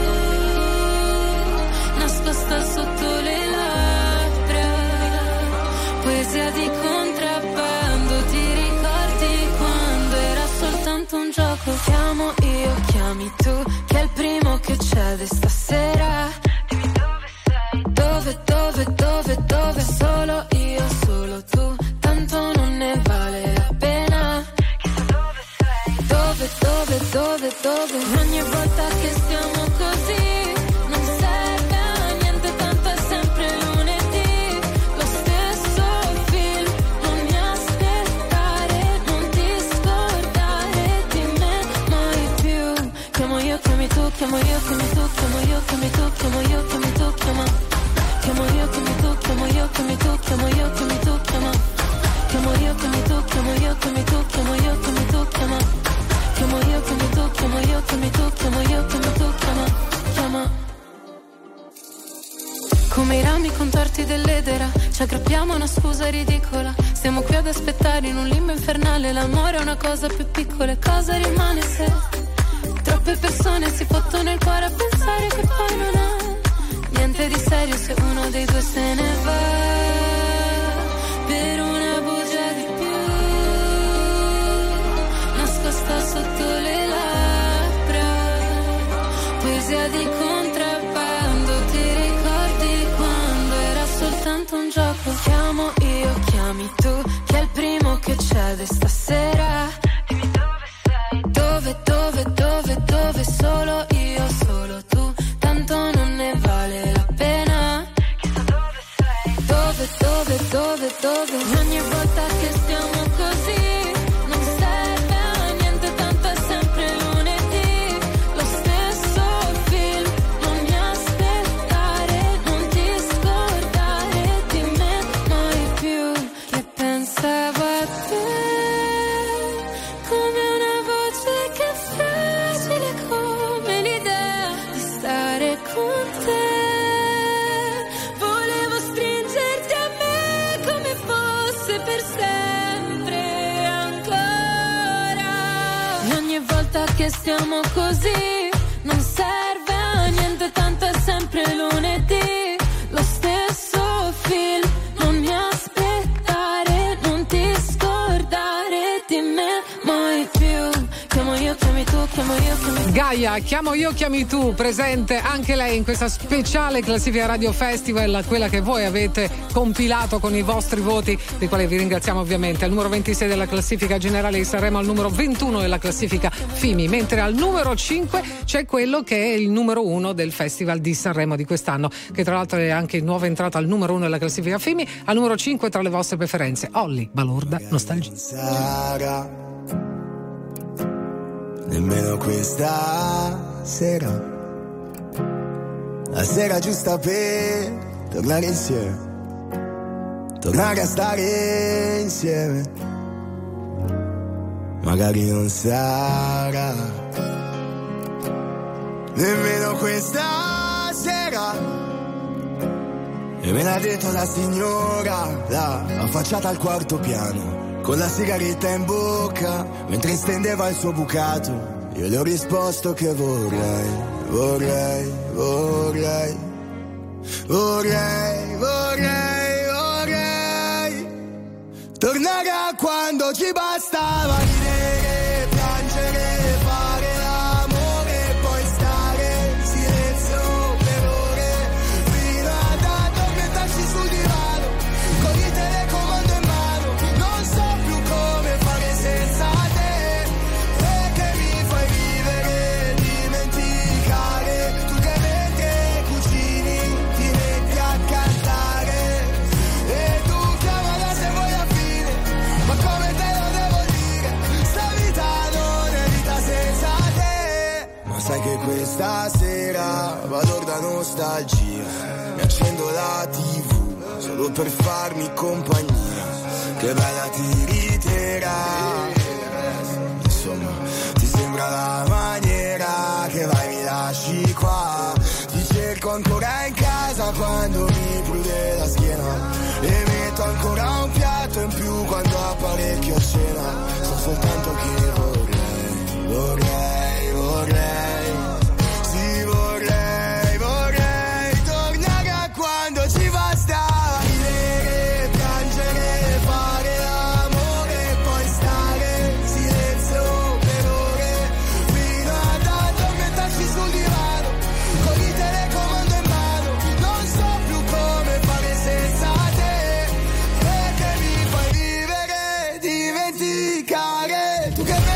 nascosta sotto le labbra, poesia di contrabbando. Ti ricordi quando era soltanto un gioco? Chiamo io, chiami tu, che è il primo che cede stasera. Dimmi dove sei, dove, solo io, solo tu, tanto non ne vale la pena. Chissà dove sei, Chiamo io, chiami tu, chiamo io, chiami tu, chiamo io, chiami tu, chiama. Chiamo io, chiami tu, chiamo io, chiami tu, chiamo io, chiami tu, chiama. Chiamo io, chiami tu, chiamo io, chiami tu, chiamo io, chiami tu, chiama. Chiamo io, chiami tu, chiamo io, chiami tu, chiamo io, chiami tu, chiama. Chiama. Come i rami contorti dell'edera, ci aggrappiamo a una scusa ridicola. Stiamo qui ad aspettare in un limbo infernale. L'amore è una cosa più piccola. Cosa rimane se troppe persone si fottono il cuore a pensare che poi non ha niente di serio se uno dei due se ne va per una bugia di più nascosta sotto le labbra. Poesia di contrabbando, ti ricordi quando era soltanto un gioco? Chiamo io, chiami tu, chi è il primo che cede stasera? Dimmi dove sei, dove solo io, solo tu, tanto non ne vale la pena. Chissà dove sei, dove, ogni volta che stiamo così non serve a niente, tanto è sempre lunedì, lo stesso film, non mi aspettare, non ti scordare di me mai più, che pensavo a te come una voce che è fragile come l'idea di stare con te. Volevo stringerti a me come fosse per sempre ancora. E ogni volta che stiamo così non serve a niente, tanto è sempre lunedì, lo stesso film, non mi aspettare, non ti scordare di me mai più. Chiamo io, chiami tu, chiamo io, chiami tu. Gaia, chiamo io, chiami tu, presente anche lei in questa speciale classifica Radio Festival, quella che voi avete compilato con i vostri voti, dei quali vi ringraziamo ovviamente. Al numero 26 della classifica generale di Sanremo, al numero 21 della classifica FIMI, mentre al numero 5 c'è quello che è il numero 1 del Festival di Sanremo di quest'anno, che tra l'altro è anche nuova entrata al numero 1 della classifica FIMI, al numero 5 tra le vostre preferenze. Olly, Balorda, Nostalgia. Sarà nemmeno questa sera, la sera giusta per tornare insieme, tornare a stare insieme. Magari non sarà nemmeno questa sera, e me l'ha detto la signora, là, affacciata al quarto piano, con la sigaretta in bocca, mentre stendeva il suo bucato. Io le ho risposto che vorrei tornare a quando ci bastava ridere, piangere, fare l'amore e poi stare in silenzio per ore, fino ad addormentarsi sul divano, con il telecomando in mano. Non so più come fare senza te, perché mi fai vivere, dimenticare, tu che mentre cucini ti metti a cantare, e tu chiamala se vuoi a fine, ma come te lo devo dire, sta vita non è vita senza te. Ma sai che questa sera vado da nostalgia, mi accendo la TV solo per farmi compagnia, che bella tiritera, insomma ti sembra la maniera che vai mi lasci qua, ti cerco ancora in casa quando mi prude la schiena, e metto ancora un piatto in più quando apparecchio a cena. So soltanto che sì vorrei tornare a quando ci bastava ridere, piangere, fare l'amore e poi stare in silenzio per ore, fino ad addormentarsi sul divano, con il telecomando in mano. Non so più come fare senza te, perché mi fai vivere, dimenticare, tu che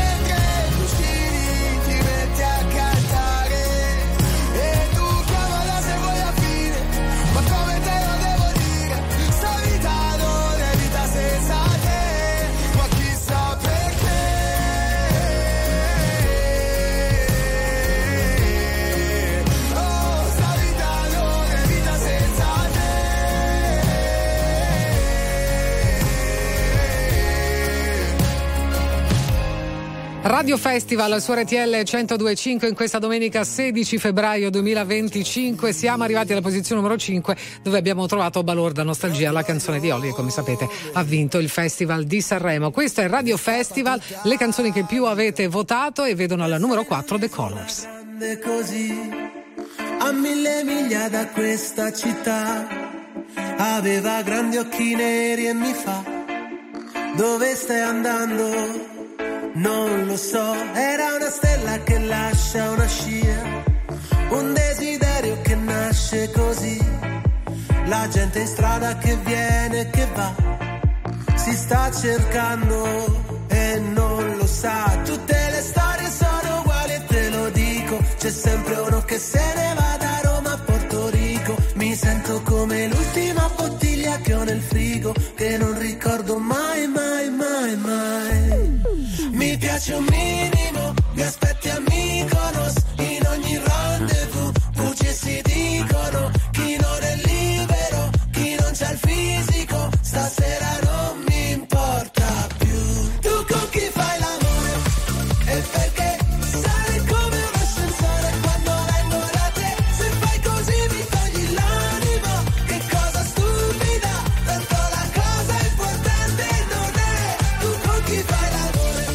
Radio Festival su RTL 102.5 in questa domenica 16 febbraio 2025. Siamo arrivati alla posizione numero 5, dove abbiamo trovato Balorda Nostalgia, la canzone di Olly, che come sapete ha vinto il Festival di Sanremo. Questo è Radio Festival, le canzoni che più avete votato, e vedono alla numero 4 The Colors. Così, a 1000 miglia da questa città, aveva grandi occhi neri e mi fa: dove stai andando? Non lo so, era una stella che lascia una scia, un desiderio che nasce così, la gente in strada che viene e che va, si sta cercando e non lo sa, tutte le storie sono uguali e te lo dico, c'è sempre uno che se ne va da Roma a Porto Rico, mi sento come l'ultima bottiglia che ho nel frigo, che non ricordo mai, mai, mai, mai. Mi piace un minimo, mi aspetti a Mykonos, in ogni rendezvous, bugie si dicono, chi non è libero, chi non c'ha il fisico, stasera non mi importa più. Tu con chi fai l'amore? E perché sale come un ascensore quando vengo da te, se fai così mi togli l'anima, che cosa stupida, tanto la cosa importante non è. Tu con chi fai l'amore?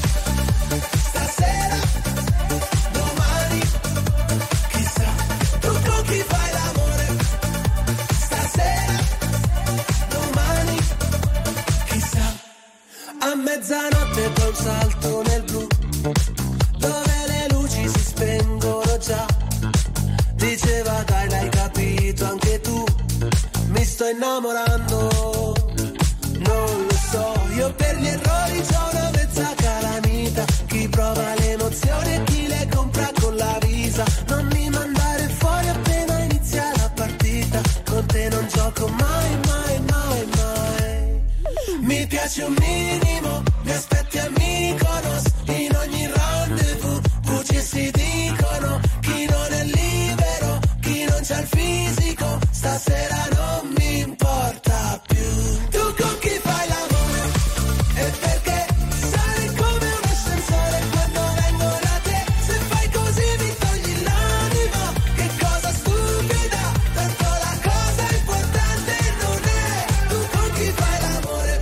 Stasera, domani, chissà. Tu con chi fai l'amore? Stasera, domani, chissà. A mezzanotte do un salto nel blu, dove le luci si spengono già. Diceva dai, l'hai capito anche tu, mi sto innamorando. Non lo so, io per gli errori c'ho una mezza calamita, chi prova le emozioni e chi le compra con la visa. Non mi mandare fuori appena inizia la partita, con te non gioco mai, mai, mai, mai. Mi piace un minimo, mi aspetti a Mykonos, in ogni rendezvous, bugie si dicono, chi non è libero, chi non c'ha il fisico, stasera non mi importa più. Tu con chi fai l'amore? E perché sale come un ascensore quando vengo da te, se fai così mi togli l'anima, che cosa stupida, tanto la cosa importante non è. Tu con chi fai l'amore?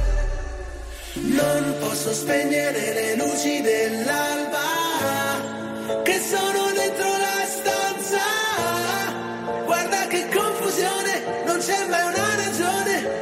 Non posso spegnere le luci dell'alba che sono dentro la stanza, guarda che confusione, non c'è mai una ragione.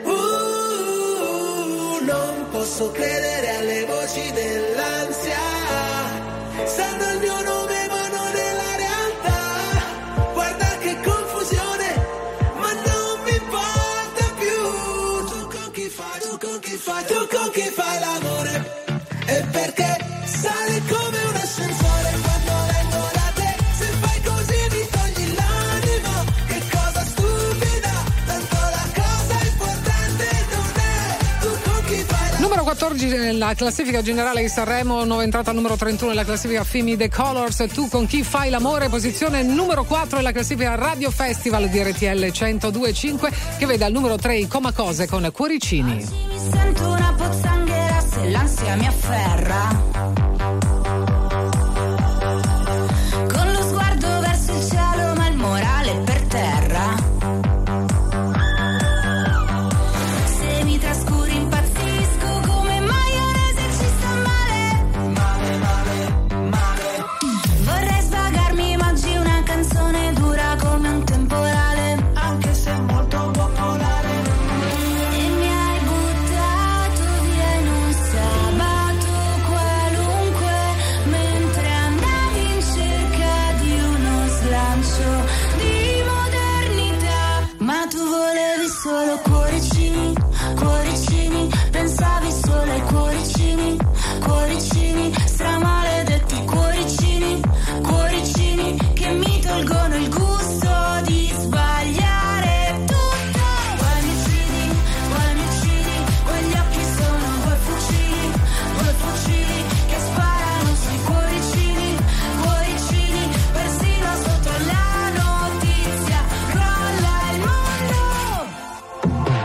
Non posso credere alle voci dell'ansia, sanno il mio nome ma non è la realtà, guarda che confusione, ma non mi importa più. Tu con chi fai, tu con chi fai, tu con chi fai l'amore? E perché sale come un ascensore quando vengo da te, se fai così mi togli l'anima, che cosa stupida, tanto la cosa importante non è. Tu con chi fai la... Numero 14 nella classifica generale di Sanremo, nuova entrata al numero 31 nella classifica Fimi The Colors, Tu con chi fai l'amore, posizione numero 4 nella classifica Radio Festival di RTL 102.5, che vede al numero 3 i Coma Cose con Cuoricini. Mi sento una pozzanghera se l'ansia mi afferra, con lo sguardo verso il cielo ma il morale per terra. Se mi trascuri impazzisco come maionese e ci sta male. Male, male, male. Vorrei svagarmi ma oggi una canzone dura come un temporale, anche se molto popolare. E mi hai buttato via in un sabato qualunque, mentre andavi in cerca di uno slancio di modernità. Ma tu volevi solo cuoricini, cuoricini, pensavi solo ai cuoricini, cuoricini, stramaledetti cuoricini, cuoricini, che mi tolgono il gusto di sbagliare tutto. Vuoi mi uccidi, quegli occhi sono due fucili che sparano sui cuoricini, cuoricini, persino sotto la notizia crolla il mondo.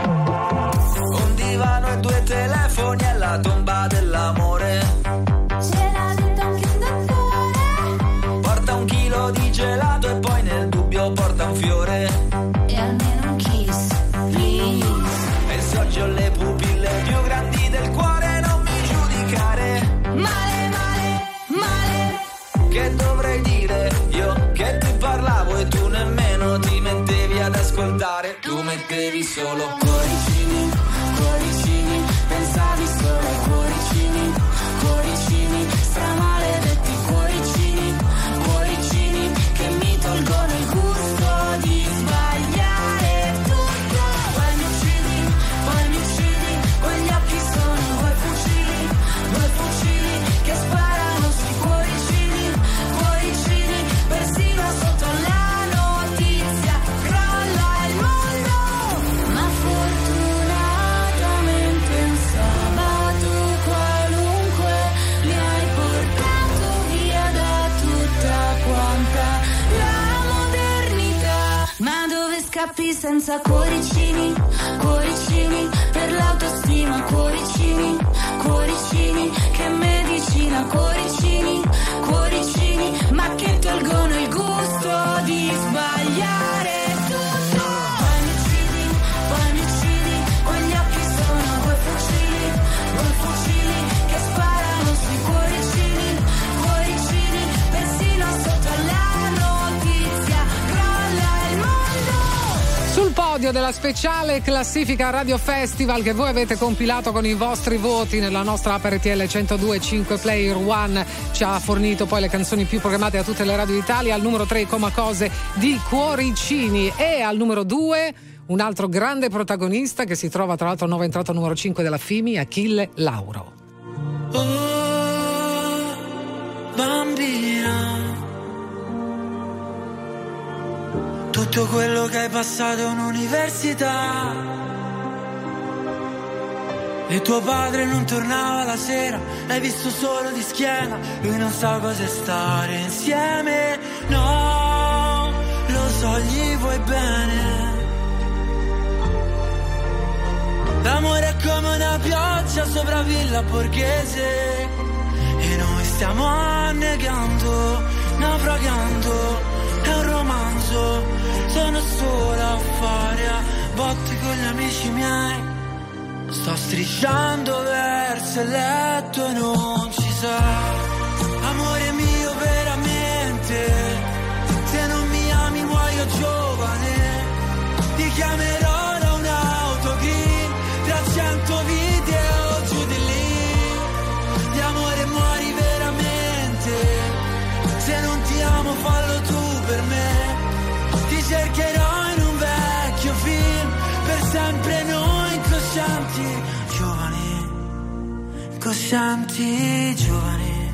cielo porta un fiore e almeno un kiss, please. E se oggi ho le pupille più grandi del cuore, non mi giudicare. Male, male, male. Che dovrei dire io che ti parlavo e tu nemmeno ti mettevi ad ascoltare. Tu mettevi solo cuoricini, cuoricini, pensavi solo ai cuoricini, cuoricini, stramaledetti cuoricini, cuoricini che mi tolgono il gusto di sbagliare tutto. Poi mi uccidi, quegli occhi sono due fucili che sparano sui cuoricini, cuoricini, persino sotto la notizia crolla il mondo. Ma fortunatamente un sabato qualunque mi hai portato via da tutta quanta la modernità. Ma dove scappi senza cuoricini, cuoricini, per l'autostima, cuoricini, cuoricini, che medicina, cuoricini, cuoricini, ma che tolgono il gusto di sbagliare tutto. Poi mi uccidi, quegli occhi sono due fucili che sparano sui cuoricini, cuoricini, persino sotto la notizia crolla il mondo. Sul podio della speciale classifica Radio Festival che voi avete compilato con i vostri voti nella nostra app RTL 102.5 Player One ci ha fornito poi le canzoni più programmate da tutte le radio d'Italia. Al numero 3 Coma Cose di Cuoricini, e al numero 2 un altro grande protagonista che si trova tra l'altro nuova entrata numero 5 della FIMI, Achille Lauro. Oh, bambina, tutto quello che hai passato è un'università. E tuo padre non tornava la sera, l'hai visto solo di schiena. Lui non sa cos'è stare insieme. No, lo so, gli vuoi bene. L'amore è come una pioggia sopra Villa Borghese e noi stiamo annegando, naufragando. È un romanzo, sono sola a fare a botte con gli amici miei. Sto strisciando verso il letto e non ci sei. Amore mio veramente, se non mi ami muoio giovane. Ti chiamerò da un'autogrill, tra 100 video giù di lì. Di amore muori veramente, se non ti amo fallo tu per me. Ti cercherò in un vecchio film, per sempre noi incoscienti giovani, incoscienti giovani.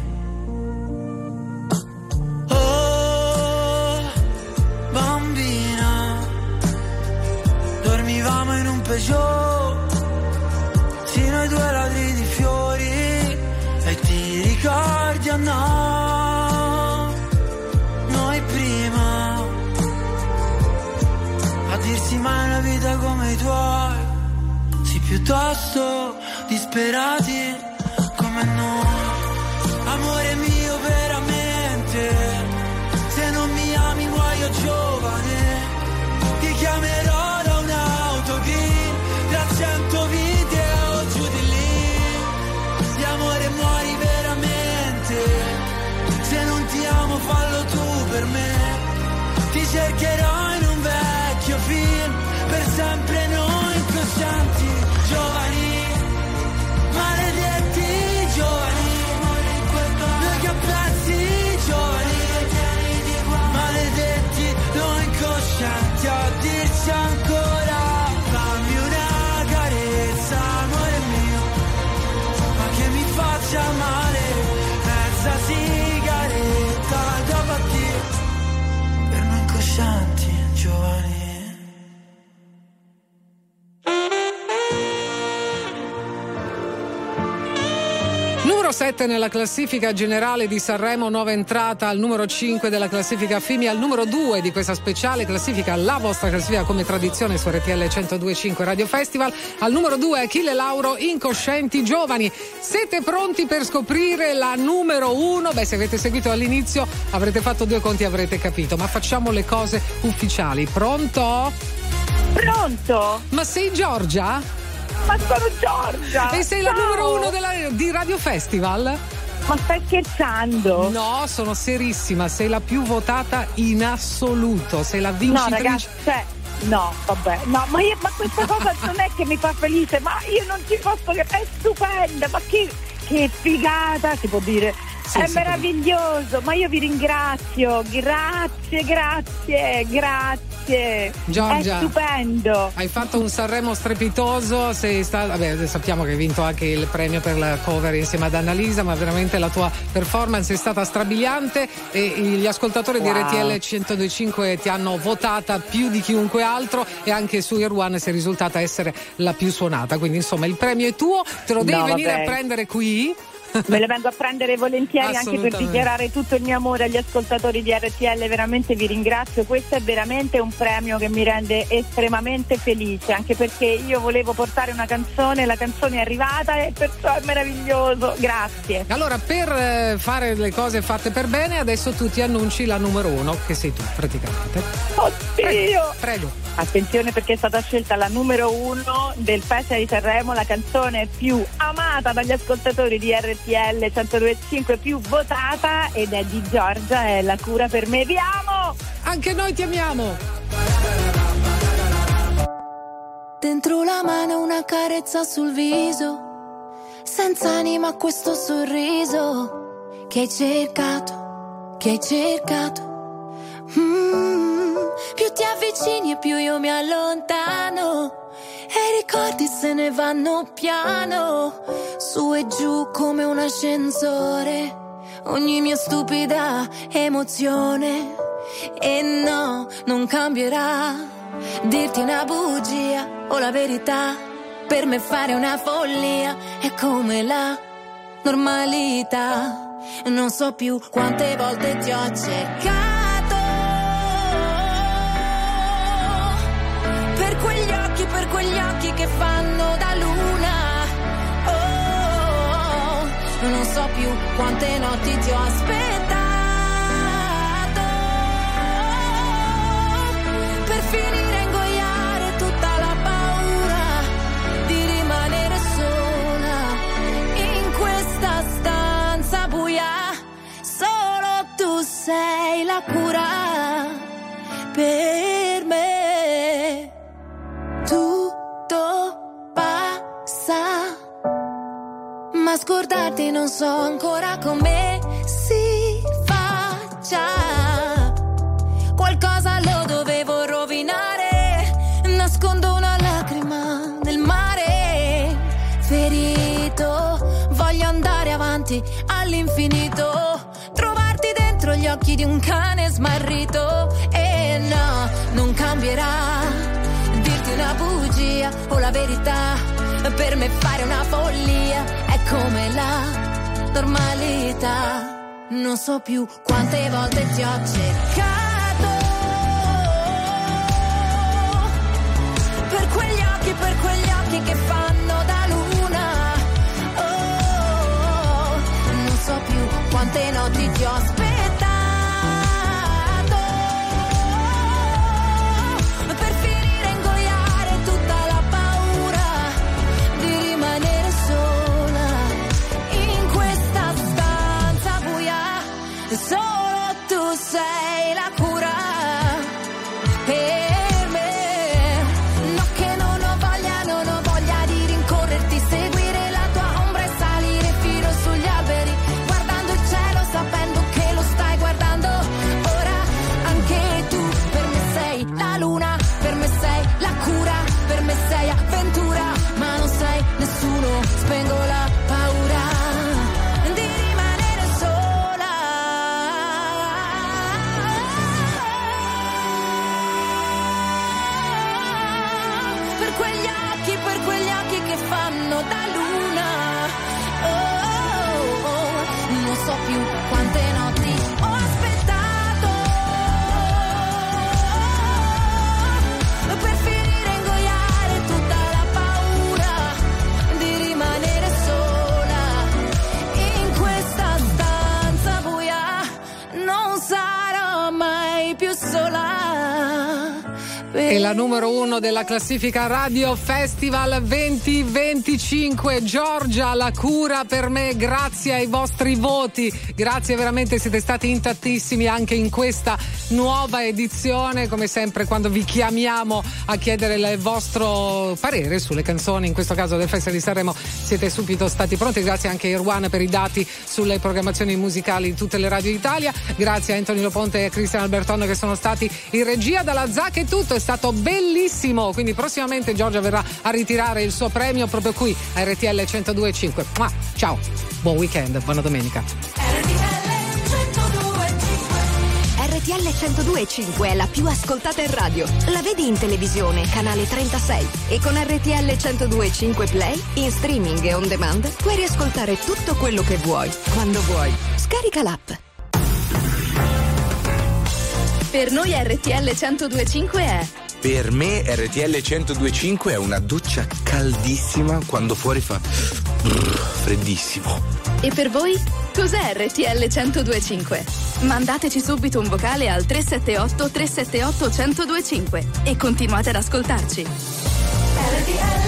Oh, bambina, dormivamo in un Peugeot, sì noi due ladri di fiori, e ti ricordi o no? Noi prima a dirsi mai una vita come i tuoi, sì piuttosto disperati come noi. Amore mio veramente, se non mi ami muoio giovane. Ti chiamerò da un'autogrill, tra 100 video giù di lì. Di amore muori veramente, se non ti amo fallo tu per me. Ti cercherò in un vecchio film, per sempre noi incoscienti giovani, maledetti giovani, noi che a pezzi giovani, maledetti noi incoscienti a dirci ancora. Fammi una carezza amore mio, ma che mi faccia male, mezza sigaretta da battire, per noi incoscienti giovani. Numero 7 nella classifica generale di Sanremo, nuova entrata al numero 5 della classifica FIMI, al numero 2 di questa speciale classifica, la vostra classifica come tradizione su RTL 102.5 Radio Festival. Al numero 2 Achille Lauro, Incoscienti Giovani. Siete pronti per scoprire la numero 1? Beh, se avete seguito all'inizio avrete fatto due conti e avrete capito, ma facciamo le cose ufficiali. Pronto? Pronto? Ma sei Giorgia? Ma sono Giorgia! E sei la numero 1 di Radio Festival? Ma stai scherzando? No, sono serissima, sei la più votata in assoluto, sei la vincitrice. No, ragazzi, no, vabbè, no, ma questa cosa non è che mi fa felice, ma io non ci posso, che è stupenda, ma che figata, si può dire. Sì, è meraviglioso, ma io vi ringrazio, grazie. Giorgia, è stupendo. Hai fatto un Sanremo strepitoso, sappiamo che hai vinto anche il premio per la cover insieme ad Annalisa, ma veramente la tua performance è stata strabiliante e gli ascoltatori di RTL 102.5 ti hanno votata più di chiunque altro e anche su Air One sei risultata essere la più suonata, quindi insomma il premio è tuo, te lo devi venire a prendere qui. Me le vengo a prendere volentieri anche per dichiarare tutto il mio amore agli ascoltatori di RTL, veramente vi ringrazio, questo è veramente un premio che mi rende estremamente felice, anche perché io volevo portare una canzone, la canzone è arrivata e perciò è meraviglioso, grazie. Allora, per fare le cose fatte per bene, adesso tu ti annunci la numero 1, che sei tu praticamente. Oddio! Prego. Attenzione, perché è stata scelta la numero 1 del Festival di Sanremo, la canzone più amata dagli ascoltatori di RTL 102.5, più votata, ed è di Giorgia, è La cura per me. Vi amo! Anche noi ti amiamo! Dentro la mano una carezza sul viso, senza anima questo sorriso che hai cercato. Più ti avvicini e più io mi allontano, e i ricordi se ne vanno piano, su e giù come un ascensore, ogni mia stupida emozione. E no, non cambierà, dirti una bugia o la verità, per me fare una follia è come la normalità. Non so più quante volte ti ho cercato, per quegli occhi che fanno da luna. Oh, non so più quante notti ti ho aspettato, per finire a ingoiare tutta la paura di rimanere sola in questa stanza buia. Solo tu sei la cura per me. Tutto passa, ma scordarti non so ancora come si faccia. Qualcosa lo dovevo rovinare, nascondo una lacrima nel mare. Ferito, voglio andare avanti all'infinito, trovarti dentro gli occhi di un cane smarrito. E no, non cambierà, una bugia o la verità, per me fare una follia è come la normalità. Non so più quante volte ti ho cercato, per quegli occhi che fanno da luna. Oh, non so più quante notti ti ho aspettato, solo tu sei la cura per me. No, che non ho voglia di rincorrerti, seguire la tua ombra e salire fino sugli alberi, guardando il cielo sapendo che lo stai guardando. Ora anche tu per me sei la luna, per me sei la cura, per me sei avventura, ma non sei nessuno, spengo la paura di rimanere sola. Per quegli occhi che fanno da luna. Oh, oh, più quante notti ho aspettato per finire ingoiare tutta la paura di rimanere sola in questa stanza buia. Non sarò mai più sola. È la numero 1 della classifica Radio Festival 2025. Giorgia, la cura per me, grazie ai vostri voti, grazie veramente, siete stati intattissimi anche in questa nuova edizione. Come sempre quando vi chiamiamo a chiedere il vostro parere sulle canzoni, in questo caso del Festival di Sanremo, siete subito stati pronti. Grazie anche a Irwan per i dati sulle programmazioni musicali di tutte le radio d'Italia, grazie a Anthony Loponte e a Cristian Alberton che sono stati in regia. Dalla Zac è tutto, è stato bellissimo, quindi prossimamente Giorgia verrà a ritirare il suo premio proprio qui a RTL 102.5. Ciao, buon weekend, buona domenica. RTL 102.5 è la più ascoltata in radio. La vedi in televisione, canale 36, e con RTL 102.5 Play, in streaming e on demand, puoi riascoltare tutto quello che vuoi, quando vuoi. Scarica l'app. Per noi RTL 102.5 è... Per me RTL 102.5 è una doccia caldissima quando fuori fa freddissimo. E per voi? Cos'è RTL 102.5? Mandateci subito un vocale al 378 378 1025 e continuate ad ascoltarci. RTL